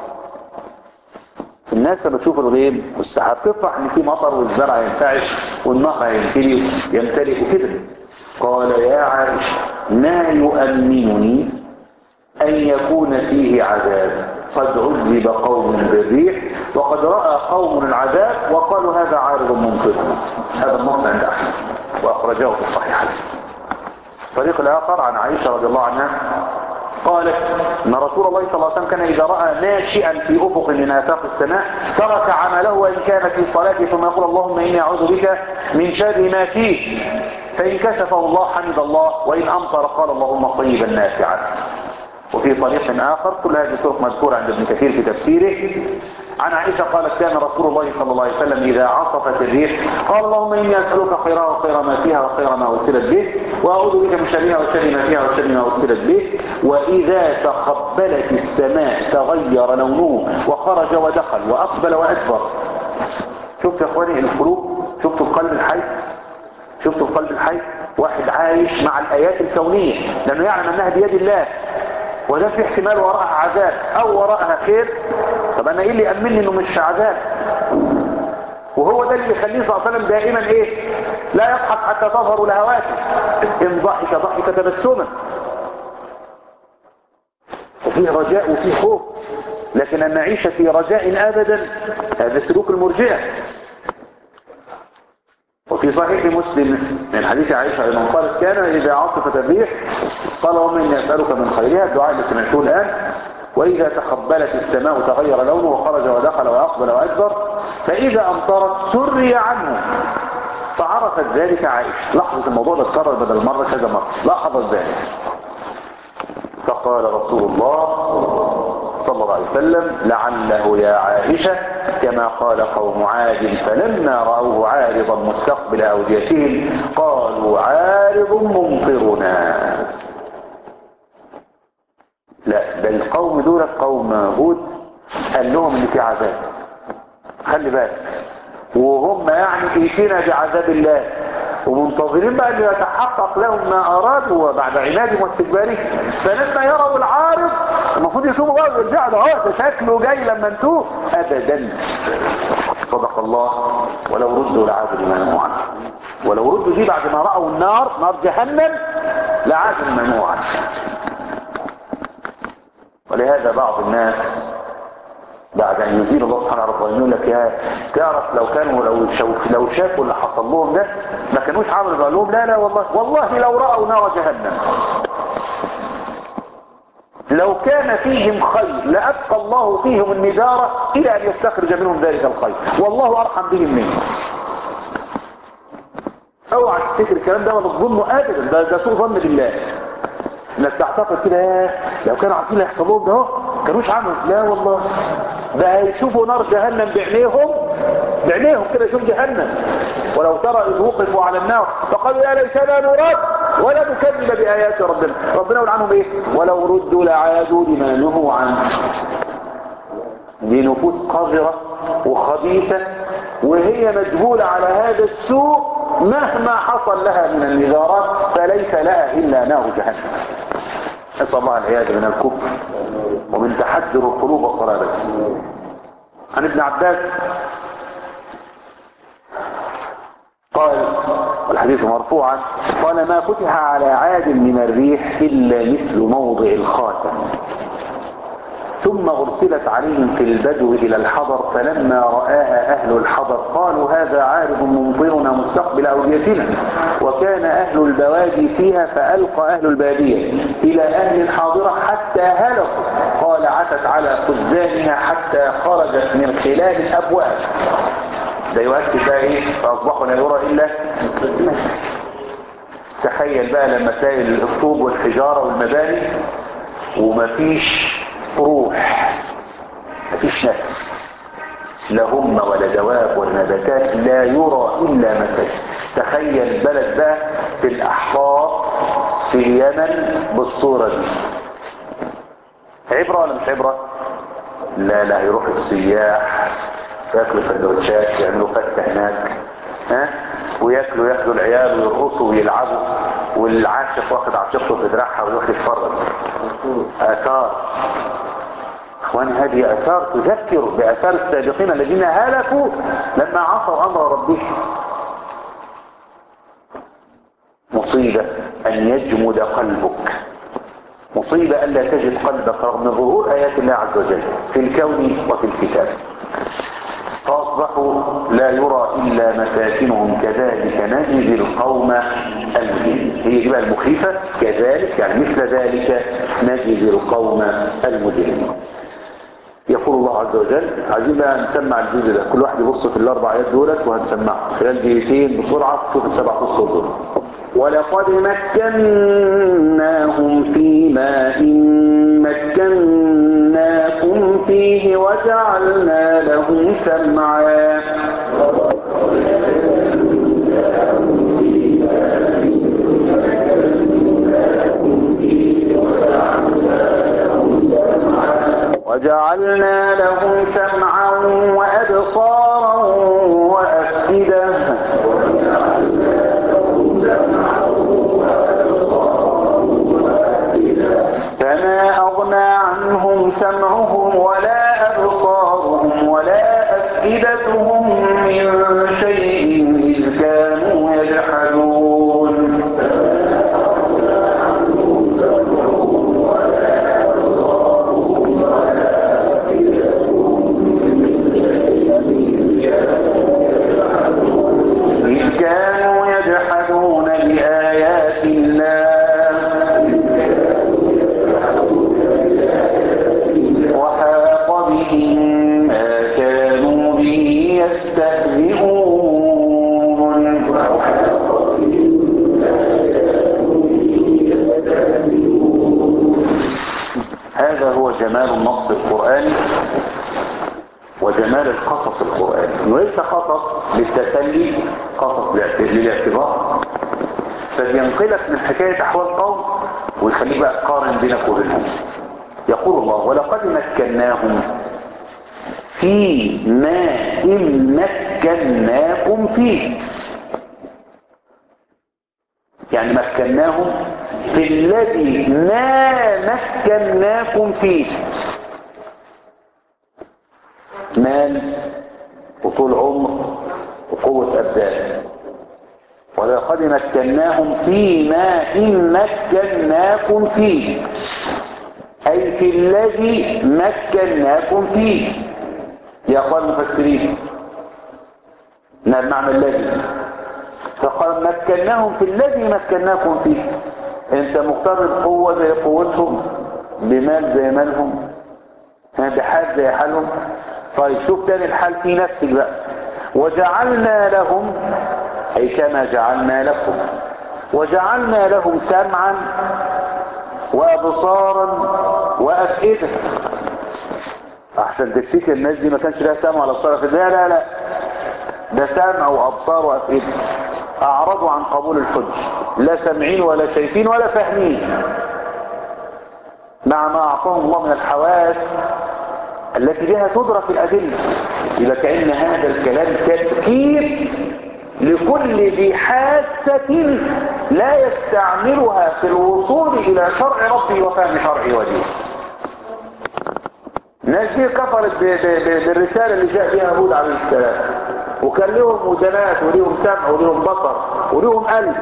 S1: الناس لما تشوف الغيم والسحاب تفرح ان في مطر والزرع ينتعش والنهر يمتلئ يمتلئ وكده. قال: يا عائشة، ما يؤمنني أن يكون فيه عذاب، قد عذب قوم بالريح وقد رأى قوم العذاب وقالوا هذا عارض ممطرنا. هذا النص عند أحمد وأخرجه في الصحيحين. الطريق الآخر عن عائشة رضي الله عنها قالت ان رسول الله صلى الله عليه وسلم كان اذا راى ناشئا في افق من افاق السماء ترك عمله وان كان في صلاته ثم يقول: اللهم اني اعوذ بك من شر ما فيه، فان كشفه الله حمد الله، وان امطر قال: اللهم صيبا نافعا. وفي طريق اخر، كل هذه الطرق مذكوره عند ابن كثير في تفسيره، عن عائشة قالت: كان رسول الله صلى الله عليه وسلم إذا عصفت الريح قال: اللهم إني أسألك خيرها وخير ما فيها وخير ما أرسلت به، وأعوذ بك من شرها وشر ما فيها وشر ما أرسلت به. وإذا تقبلت السماء تغير لونه وخرج ودخل وأقبل وأدبر. شفت يا أخواني القلوب؟ شفتوا القلب الحي؟ شفتوا القلب الحي؟ واحد عايش مع الآيات الكونية لأنه يعلم أنها بيد الله، وده في احتمال وراءها عذاب او وراءها خير. طب انا ايه اللي يأمنني انه مش عذاب؟ وهو ده اللي يخليه صلى الله عليه وسلم دائما ايه؟ لا يضحك حتى تظهر لهواته. ان ضحك ضحك تبسما. وفيه رجاء وفيه خوف، لكن ان نعيش في رجاء ابدا هذا سلوك المرجئة. وفي صحيح مسلم من حديث عائشة أيضا قالت: كان إذا عصفت الريح قال: اللهم إني أسألك من خيرها، الدعاء اللي سمعتوه الآن. وإذا تقبلت السماء تغير لونه وخرج ودخل وأقبل وأدبر. فإذا أمطرت سري عنه فعرفت ذلك عائشة. لاحظت الموضوع ده اتكرر بدل مرة كذا مرة، لاحظت ذلك. فقال رسول الله صلى الله عليه وسلم: لعله يا عائشة كما قال قوم عاد فلما رأوه عارضا مستقبل أوديتهم قالوا عارض ممطرنا. لا، ده القوم دول قوم هود قال لهم ان في عذاب، خلي بالك. وهم يعني ايتنا بعذاب الله ومنتظرين بقى ان يتحقق لهم ما ارادوا بعد عنادهم واستكبارهم. فلما يروا العارض المفروض يشوفوا بقى ويرجعوا: ده هو ده شكله جاي لما انتوه. ابدا، صدق الله. ولو ردوا لعادوا لما نهوا عنه. ولو ردوا دي بعد ما راوا النار، نار جهنم، لعادوا لما نهوا عنه. ولهذا بعض الناس بعد ان يزيل الله سبحانه وتعالى الظالمين يقول لك: يا تعرف لو كانوا لو شوف لو شافوا اللي حصل لهم ده ما كانوش عملوا، قال لهم لا لا والله والله لو رأوا نار جهنم لو كان فيهم خير لأبقى الله فيهم الندارة إلى أن يستخرج منهم ذلك الخير، والله أرحم بهم منه. اوعى تفتكر الكلام ده ولا تظنه ابدا، ده, ده سوء ظن بالله انك تعتقد كده لو كانوا عارفين اللي هيحصل لهم ده اهو كانوش عملوا. لا والله ده هيشوفوا نار جهنم بعينيهم، بعينيهم كده يشوف جهنم. ولو ترى اذ وقفوا على النار فقالوا يا ليتنا نرد ولا نكذب بايات ربنا. ربنا يقول عنهم ايه؟ ولو ردوا لعادوا لما نهوا عنه. دي نفوس قذرة وخبيثة وهي مجبولة على هذا السوء مهما حصل لها من النذارات فليس لها إلا نار جهنم. نسأل الله العياذ من الكفر ومن تحجر القلوب وصلابته. عن ابن عباس قال والحديث مرفوعا قال ما فتح على عاد من الريح إلا مثل موضع الخاتم ثم أرسلت عليهم في البدو إلى الحضر فلما رآها أهل الحضر قالوا هذا عارض ممطرنا مستقبل أوديتنا وكان أهل البوادي فيها فألقى أهل البادية إلى أهل الحاضرة حتى هلكوا. قال عتت على خزانها حتى خرجت من خلال الأبواب. ده يؤكد بقى إيه؟ فأصبحوا لا يرى إلا مسك. تخيل بقى لما تلاقي الطوب والحجارة والمباني ومفيش روح، مفيش نفس، لا هم ولا دواب ولا نباتات، لا يرى إلا مساجد. تخيل بلد بقى في الأحقاء في اليمن بالصورة دي. عبرة ولا مش عبرة؟ لا لا يروح السياح ياكلوا سندوتشات يعملوا فتة هناك ها وياكلوا ياخدوا العيال ويرقصوا ويلعبوا والعاشق واخد عاشقته في دراعها ويروح يتفرج. آثار اخواني، هذه آثار تذكر بآثار السابقين الذين هلكوا لما عصوا أمر ربهم. مصيبة أن يجمد قلبك، مصيبة أن لا تجد قلبك رغم ظهور آيات الله عز وجل في الكون وفي الكتاب. فأصبحوا لا يرى إلا مساكنهم كذلك نجزي القوم المجرمين. هي دي بقى المخيفة، كذلك يعني مثل ذلك نجزي القوم المجرمين. يقول الله عز وجل، عايزين بقى نسمع الجزء ده، كل واحد يبص في الأربع آيات دولت وهنسمعهم خلال دقيقتين بسرعة تشوف السبع فصول دول. ولقد مكناهم في ماء مكناكم فيه وجعلنا لهم سمعا وجعلنا لهم سمعا وأبصارا وأفئدة فما أغنى عنهم سمعهم ولا أبصارهم ولا أفئدتهم من شيء إذ كانوا يجحدون. إذ كانوا يجحدون بآيات الله وحاق بهم ما كانوا به يستهزئون. هذا هو جمال النص القرآني وجمال القصص القرآني، وليس قصص للتسلي، قصص للاعتبار، فبينقلك من حكاية أحوال قوم ويخليك بقى تقارن بينك وبينهم. يقول الله ولقد مكناهم في ماء مكناكم فيه، يعني مكناهم في الذي ما مكناكم فيه، مال وطول عمر وقوة أبدان. ولقد مكناهم في ماء مكناكم فيه أي في الذي مكناكم فيه. يا أخوان المفسرين، ما المعنى الذي؟ فقال مكناهم في الذي مكناكم فيه. انت مقتضي قوة زي قوتهم، بمال زي مالهم، بحال زي حالهم. طيب شوف تاني الحال في نفسك بقى. وجعلنا لهم، اي كما جعلنا لكم، وجعلنا لهم سمعا وابصارا وافئدة. احسن تفتكر الناس دي ما كانش لها سمع ولا ابصار وافئدة. لا لا لا، ده سمع وابصار وافئدة. اعرضوا عن قبول الحج، لا سامعين ولا شايفين ولا فاهمين، مع ما اعطاهم الله من الحواس التي بها تدرك الادله. يبقى كأن هذا الكلام تذكير لكل ذي حاسة لا يستعملها في الوصول الى شرع ربه وفهم شرعه ودينه. الناس دي كفرت بالرسالة اللي جاء بها هود عليه السلام، وكان لهم ودنات وليهم سمع وليهم بصر وليهم قلب،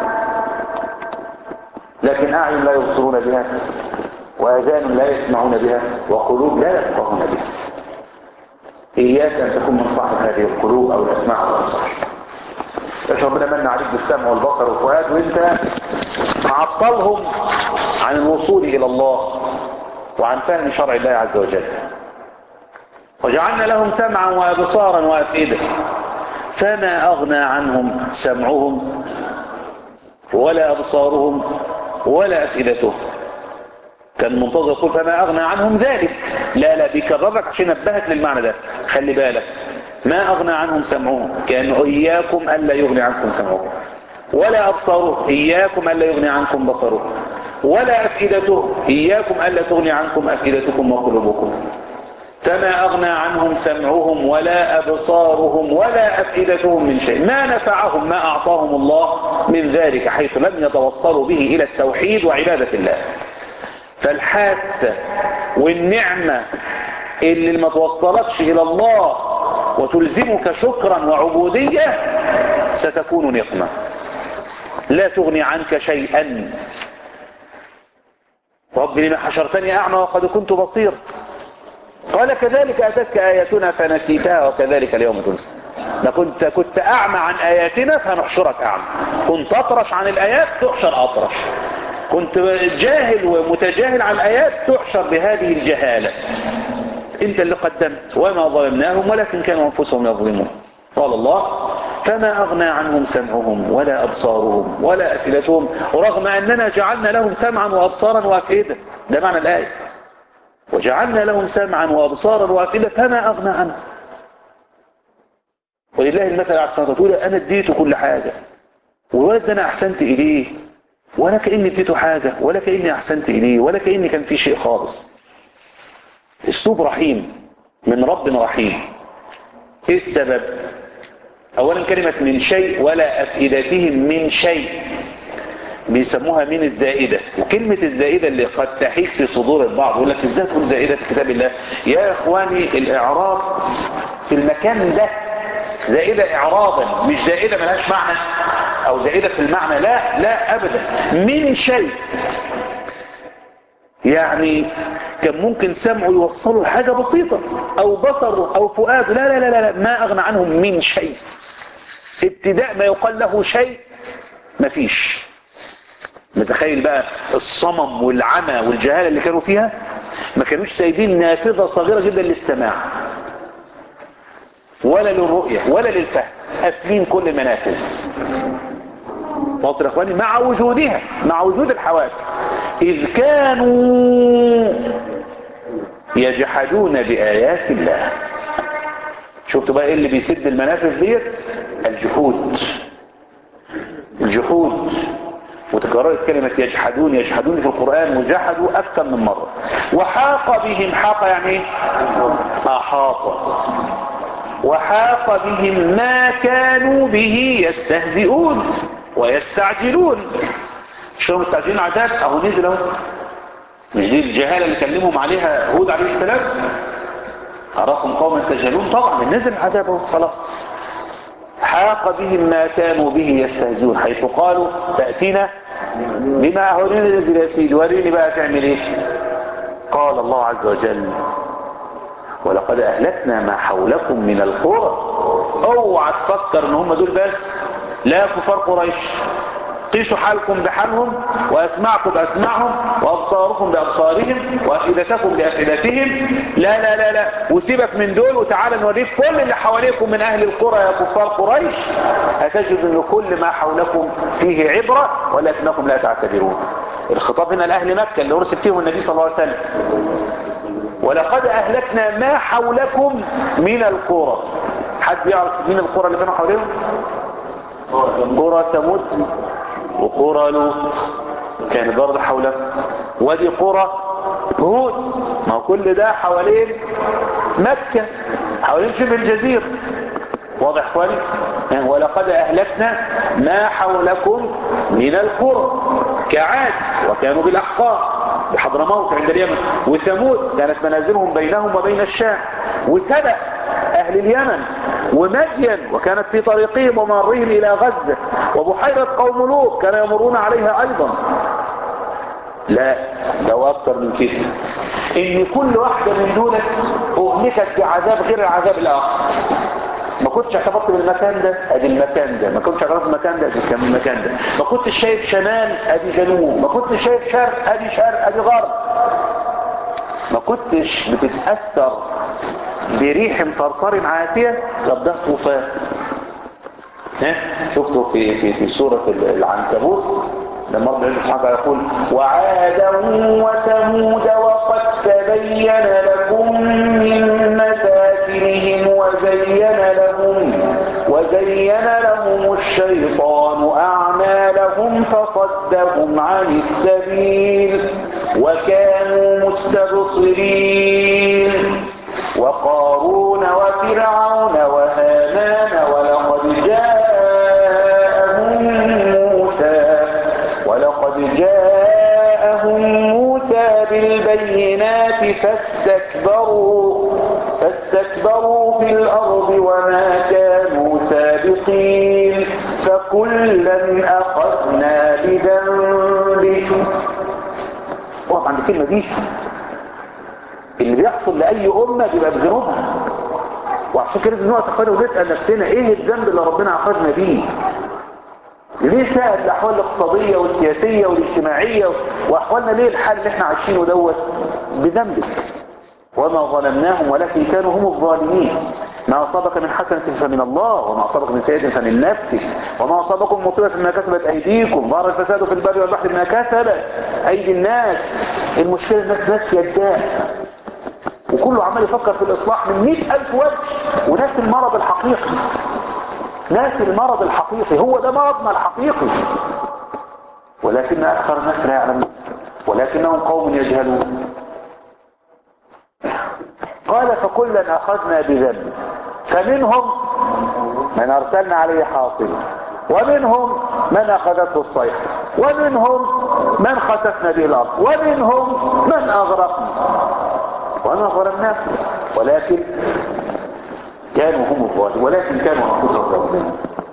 S1: لكن أعين لا يبصرون بها، وآذان لا يسمعون بها، وقلوب لا يفقهون بها. إياك أن تكون من صاحب هذه القلوب أو الأسماع والأبصار. إيش ربنا من عليك بالسمع والبصر والفؤاد وأنت معطلهم عن الوصول إلى الله وعن فهم شرع الله عز وجل. وجعلنا لهم سمعا وابصارا وافئدة فما اغنى عنهم سمعهم ولا ابصارهم ولا افئدتهم. كان منتظر يقول فما اغنى عنهم ذلك، لا لا بيكررك عشان نبهك للمعنى ده. خلي بالك، ما اغنى عنهم سمعهم كانوا اياكم الا يغني عنكم سمعهم، ولا ابصارهم اياكم الا يغني عنكم بصرهم، ولا افئدتهم اياكم الا تغني عنكم افئدتكم وقلوبكم. فما أغنى عنهم سمعهم ولا أبصارهم ولا أفئدتهم من شيء، ما نفعهم ما أعطاهم الله من ذلك، حيث لم يتوصلوا به إلى التوحيد وعبادة الله. فالحاسة والنعمة اللي ما توصلتش إلى الله وتلزمك شكرا وعبودية ستكون نقمة لا تغني عنك شيئا. رب لما حشرتني أعمى وقد كنت بصير، قال كذلك أتتك آياتنا فنسيتها وكذلك اليوم تنسى. ده كنت كنت أعمى عن آياتنا فنحشرك أعمى، كنت أطرش عن الآيات تحشر أطرش، كنت جاهل ومتجاهل عن الآيات تحشر بهذه الجهالة. أنت اللي قدمت، وما ظلمناهم ولكن كانوا أنفسهم يظلمون. قال الله فما أغنى عنهم سمعهم ولا أبصارهم ولا أفئدتهم، ورغم أننا جعلنا لهم سمعا وأبصارا وأفئدة. ده معنى الآية، وجعلنا لهم سمعا وابصارا وافئدة فما اغنى عنه. ولله المثل على الصلاه، تقول انا اديته كل حاجه والولد ده انا احسنت اليه، ولا كاني اديته حاجه ولا كاني احسنت اليه ولا كاني كان في شيء خالص. اسلوب رحيم من رب رحيم. ايه السبب؟ اولا كلمه من شيء ولا افئدتهم من شيء بيسموها من الزائدة، وكلمة الزائدة اللي قد تحيك في صدور البعض يقول لك ازاي تكون زائدة في كتاب الله؟ يا اخواني الاعراب في المكان ده زائدة اعرابا، مش زائدة ملهاش معنى او زائدة في المعنى، لا لا ابدا. من شيء يعني كان ممكن سمعه يوصله حاجة بسيطة او بصره او فؤاده، لا لا لا لا ما اغنى عنهم من شيء. ابتداء ما يقال له شيء مفيش. متخيل بقى الصمم والعمى والجهالة اللي كانوا فيها؟ ما كانوش سايبين نافذة صغيرة جدا للسماع ولا للرؤية ولا للفهم، قافلين كل المنافذ. واصل يا اخواني؟ مع وجودها، مع وجود الحواس، إذ كانوا يجحدون بآيات الله. شفتوا بقى ايه اللي بيسد المنافذ ديت؟ الجحود. الجحود، وتكررت كلمة يجحدون يجحدون في القرآن، وجحدوا أكثر من مرة. وحاق بهم، حاق يعني ايه؟ أحاط. وحاق بهم ما كانوا به يستهزئون ويستعجلون. مش كانوا مستعجلين عذاب؟ اهو نزل اهو. مش دي الجهالة اللي كلمهم عليها هود عليه السلام؟ أراكم قوما تجهلون، طبعا نزل العذاب اهو خلاص. حاق بهم ما كانوا به يستهزئون، حيث قالوا تأتينا بما أهولين ننزل يا سيدي، وريني بقى تعمل ايه. قال الله عز وجل ولقد أهلكنا ما حولكم من القرى. اوعى تفكر ان هم دول بس، لا كفار قريش، قيسوا حالكم بحالهم واسمعكم باسمعهم وابصاركم بابصارهم وافئدتكم بافئدتهم. لا لا لا لا وسيبك من دول وتعالى نوريك كل اللي حواليكم من اهل القرى يا كفار قريش، هتجد ان كل ما حولكم فيه عبرة ولكنكم لا تعتبرون. الخطاب هنا لاهل مكة اللي ارسل فيهم النبي صلى الله عليه وسلم. ولقد اهلكنا ما حولكم من القرى. حد يعرف مين القرى اللي كانوا حواليهم؟ قرى ثمود وقرى لوط كان برضه حولها، ودي قرى هود، ما هو كل ده حوالين مكة، حوالين شبه الجزيرة. واضح اخواني؟ يعني ولقد اهلكنا ما حولكم من القرى كعاد وكانوا بالاحقاف بحضرموت عند اليمن، وثمود كانت منازلهم بينهم وبين الشام، وسبأ اهل اليمن، ومدين وكانت في طريقهم ومرهم الى غزة، وبحيرة قوم لوط كانوا يمرون عليها ايضا. لا لو اكتر من كده، ان كل واحدة من دولت اهلكت بعذاب غير العذاب الاخر. ما كنتش اعتبرت بالمكان ده ادي المكان ده، ما كنتش اعتبرت بالمكان ده ادي المكان ده، ما كنتش شايف شمال ادي جنوب، ما كنتش شايف شرق ادي شرق ادي غرب، ما كنتش بتتأثر بريح صرصر عاتية. طب ده طوفان. ها شفتوا في في في سورة العنكبوت لما ربنا سبحانه وتعالى يقول وعادا وثمود وقد تبين لكم من مساكنهم وزين لهم وزين لهم الشيطان أعمالهم فصدهم عن السبيل وكانوا مستبصرين. وقارون وفرعون وهامان ولقد جاءهم موسى ولقد جاءهم موسى بالبينات فاستكبروا فاستكبروا في الأرض وما كانوا سابقين فكلا أخذنا بذنبه. وقف عند الكلمة دي، اللي بيحصل لأي أمة بيبقى بذنوبها، وعشان كده لازم نقعد تفكر ونسأل نفسنا ايه الذنب اللي ربنا أخذنا بيه؟ ليه ساءت الأحوال الاقتصادية والسياسية والاجتماعية وأحوالنا ليه الحال اللي احنا عايشينه دوت؟ بذنبك. وما ظلمناهم ولكن كانوا هم الظالمين. ما أصابك من حسنة فمن الله وما أصابك من سيئة فمن نفسك وما أصابكم مصيبة ما كسبت أيديكم ظهر الفساد في البر والبحر بما كسبت أيدي الناس. المشكلة الناس ناس يداء وكله عمال يفكر في الإصلاح من مئة ألف وجه، وناس المرض الحقيقي، ناس المرض الحقيقي هو ده مرضنا الحقيقي، ولكن أكثر الناس لا يعلمون ولكنهم قوم يجهلون. قال فكلا أخذنا بذنب فمنهم من أرسلنا عليه حاصبا ومنهم من أخذته الصيحة ومنهم من خسفنا به الأرض ومنهم من أغرقنا وما ظلمناه ولكن كانوا هم الظالمين ولكن كانوا أنفسهم ظالمين.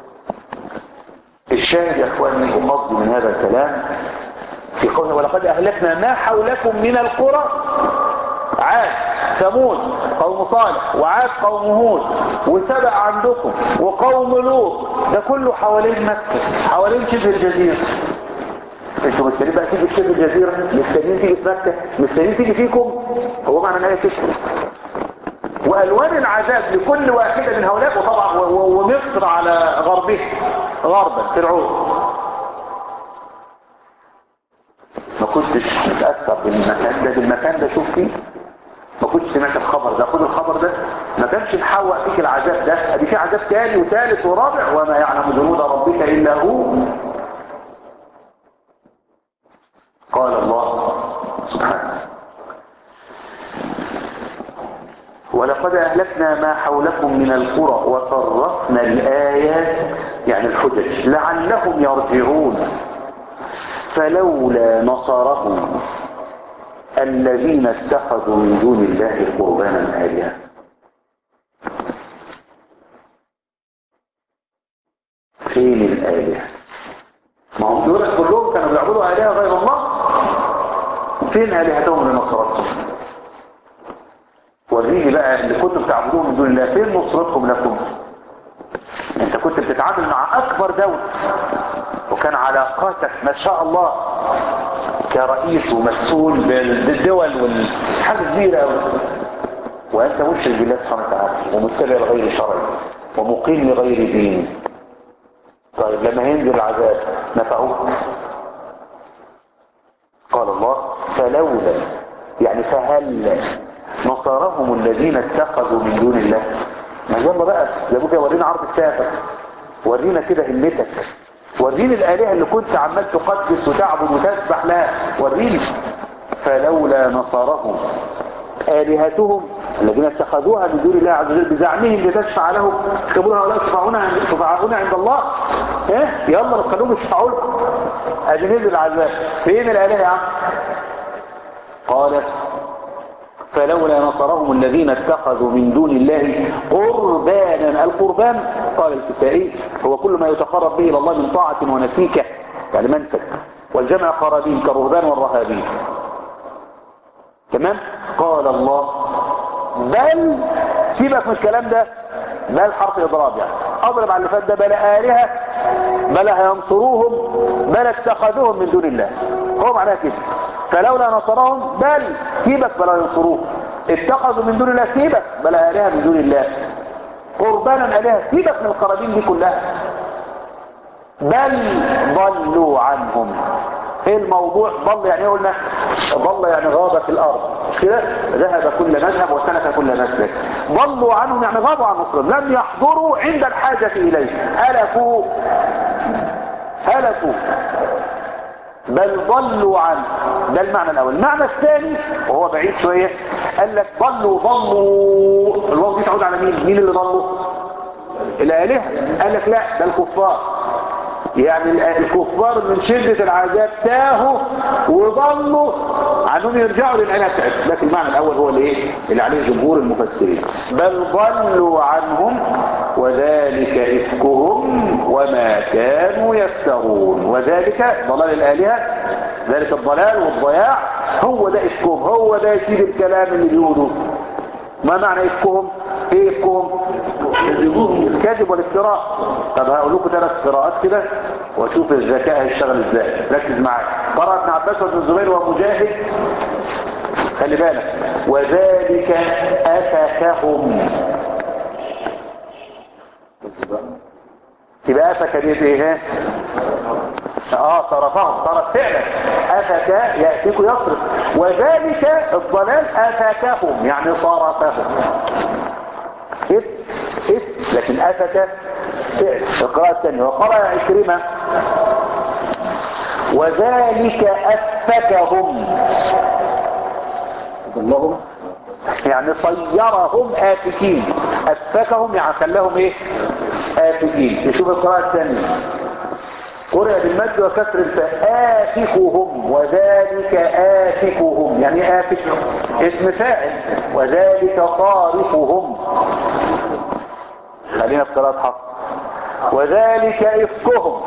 S1: الشاهد يا اخواني وقصدي من هذا الكلام في قوله ولقد أهلكنا ما حولكم من القرى عاد ثمود قوم صالح وعاد قوم هود وسبأ عندكم وقوم لوط، ده كله حوالين مكة حوالين شبه الجزيرة. انتوا مستنيين بقى تيجي في شبه الجزيرة، مستنيين تيجي في مكة، مستنيين تيجي فيكم. هو معنى انها كده. والوان العذاب لكل واحدة من هؤلاء، وطبعا ومصر على غربه غربا فرعون. ما كنتش متأثر بالمكان ده بالمكان ده شوف فيه، ما كنتش سمعت الخبر ده خد الخبر ده، ما كانش نحوق فيك العذاب ده، ادي في عذاب تاني وثالث ورابع وما يعلم جنود ربك الا هو. قال الله سبحانه ولقد أهلكنا ما حولكم من القرى وصرفنا الآيات يعني الحجج لعلهم يرجعون فلولا نصرهم الذين اتخذوا من دون الله قربانا آلهة. فين الآلهة؟ ما هم دول كلهم كانوا بيعبدوا آلهة غير الله. فين آلهتهم لنصرتهم؟ وريني بقى اللي كنتم تعبدوهم من دون الله فين نصرتهم لكم؟ انت كنت بتتعامل مع اكبر دولة وكان علاقاتك ما شاء الله كرئيس ومسؤول بالدول والحاجة كبيرة قوي، وانت مشرك بالله سبحانه وتعالى ومتبع لغير شرعي ومقيم لغير ديني. طيب لما هينزل العذاب نفعوك؟ قال الله فلولا يعني فهل نصرهم الذين اتخذوا من دون الله. ما يلا بقى زي ابوك ورينا عرض الشافر، ورينا كده همتك، وريني الآلهة اللي كنت عمال تقدس وتعبد وتسبح لها، وريني. فلولا نصرهم آلهتهم الذين اتخذوها من دون الله عز وجل بزعمهم لتشفع لهم يقولون هؤلاء شفعاؤنا عند الله. ايه يلا خلوهم يشفعوا لكم. ادي نزل العذاب. فين الآلهة يا عم؟ قال فلولا نصرهم الذين اتخذوا من دون الله قربانا. القربان قال الكسائي هو كل ما يتقرب به الى الله من طاعة ونسيكة يعني منسك، والجمع قرابين كالرهبان والرهابين. تمام. قال الله بل سيبك من الكلام ده، بل حرف اضراب يعني اضرب على اللي فات ده، بل آلهة بل هينصروهم بل اتخذوهم من دون الله. هو معناه كده فلولا نصرهم بل سيبك بل ينصروه، اتخذوا من دون الله سيبك بل آلهة من دون الله، قربانا آلهة سيبك من القرابين دي كلها، بل ضلوا عنهم. ايه الموضوع؟ ضل يعني ايه؟ قلنا ضل يعني غاب في الارض مش كده؟ ذهب كل مذهب وسلك كل مسلك. ضلوا عنهم يعني غابوا عن نصرهم، لم يحضروا عند الحاجة اليه، هلكوا هلكوا بل ضلوا عنه. ده المعنى الاول. المعنى الثاني وهو بعيد شوية قال لك ضلوا ضلوا الواو دي تعود على مين؟ مين اللي ضلوا؟ الآلهة. قال لك لا ده الكفار، يعني الكفار من شدة العذاب تاهوا وضلوا عنهم يرجعوا للآلهة بتاعتهم. لكن المعنى الاول هو الايه اللي عليه جمهور المفسرين، بل ضلوا عنهم وذلك إفكهم وما كانوا يفترون. وذلك ضلال الآلهة، ذلك الضلال والضياع هو ده إفكهم، هو ده يسيد الكلام اللي بيقولوا. ما معنى إفكهم؟ ايه إفكهم؟ الكذب والافتراء. طب هقول لكم ثلاث قراءات كده واشوف الذكاء هيشتغل ازاي. ركز معايا. قرأ ابن عباس وابن الزبير ومجاهد، خلي بالك، وذلك أفكهم. يبقى أفك دي ايه؟ اه طرفهم، طرف فعلا. أفك يأتيك يصرف، وذلك الضلال أفكهم يعني صرفهم. إف إف لكن أفك فعل. القراءة الثانية وقرأ عكرمة وذلك أفكهم اللهم يعني صيرهم آفكين. أفكهم يعني خلاهم ايه؟ آفكين. نشوف القراءة الثانية. قرأ بالمد وكسر الفاء آفكهم وذلك آفكهم يعني آفك اسم فاعل، وذلك صارفهم. خلينا في قراءة حفص وذلك إفكهم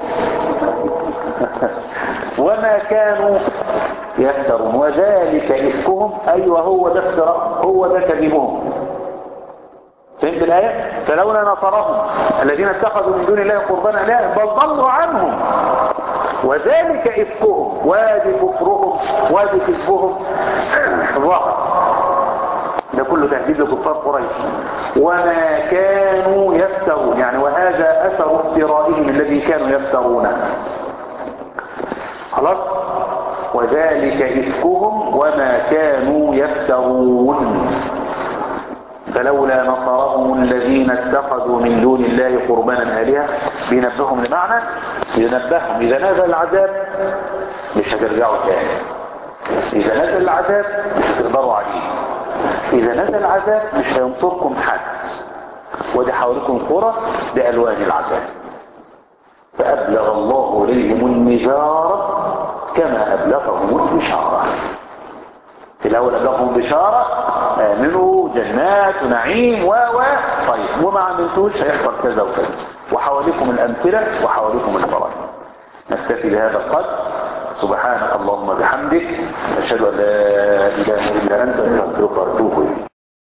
S1: وما كانوا يفترون. وذلك إفكهم أيوة هو ده افتراء، هو ده كذبهم. فهمت الآية؟ فلولا نصرهم الذين اتخذوا من دون الله قربانا لا بل ضلوا عنهم وذلك إفكهم. وادي كفرهم وادي كذبهم ظهر. ده كله تهديد لكفار قريش. وما كانوا يفترون يعني وهذا أثر افترائهم الذي كانوا يفترونه. خلاص. وذلك إفكهم وما كانوا يفترون. فلولا نصرهم الذين اتخذوا من دون الله قربانا آلهة. بينبههم لمعنى، ينبههم إذا نزل العذاب مش هترجعوا تاني، إذا نزل العذاب مش هتقدروا عليه، إذا نزل العذاب مش هينصركم حد. ودي حواليكم القرى بألوان العذاب. فأبلغ الله إليهم النذار كما أبلغهم البشارة. في الأول أبلغهم بشارة آمنوا جنات ونعيم و و طيب وما عملتوش هيحصل كذا وكذا. وحواليكم الأمثلة وحواليكم البراهين. نكتفي بهذا القدر. سبحانك اللهم بحمدك أشهد أن لا إله إلا أنت أستغفرك وأتوب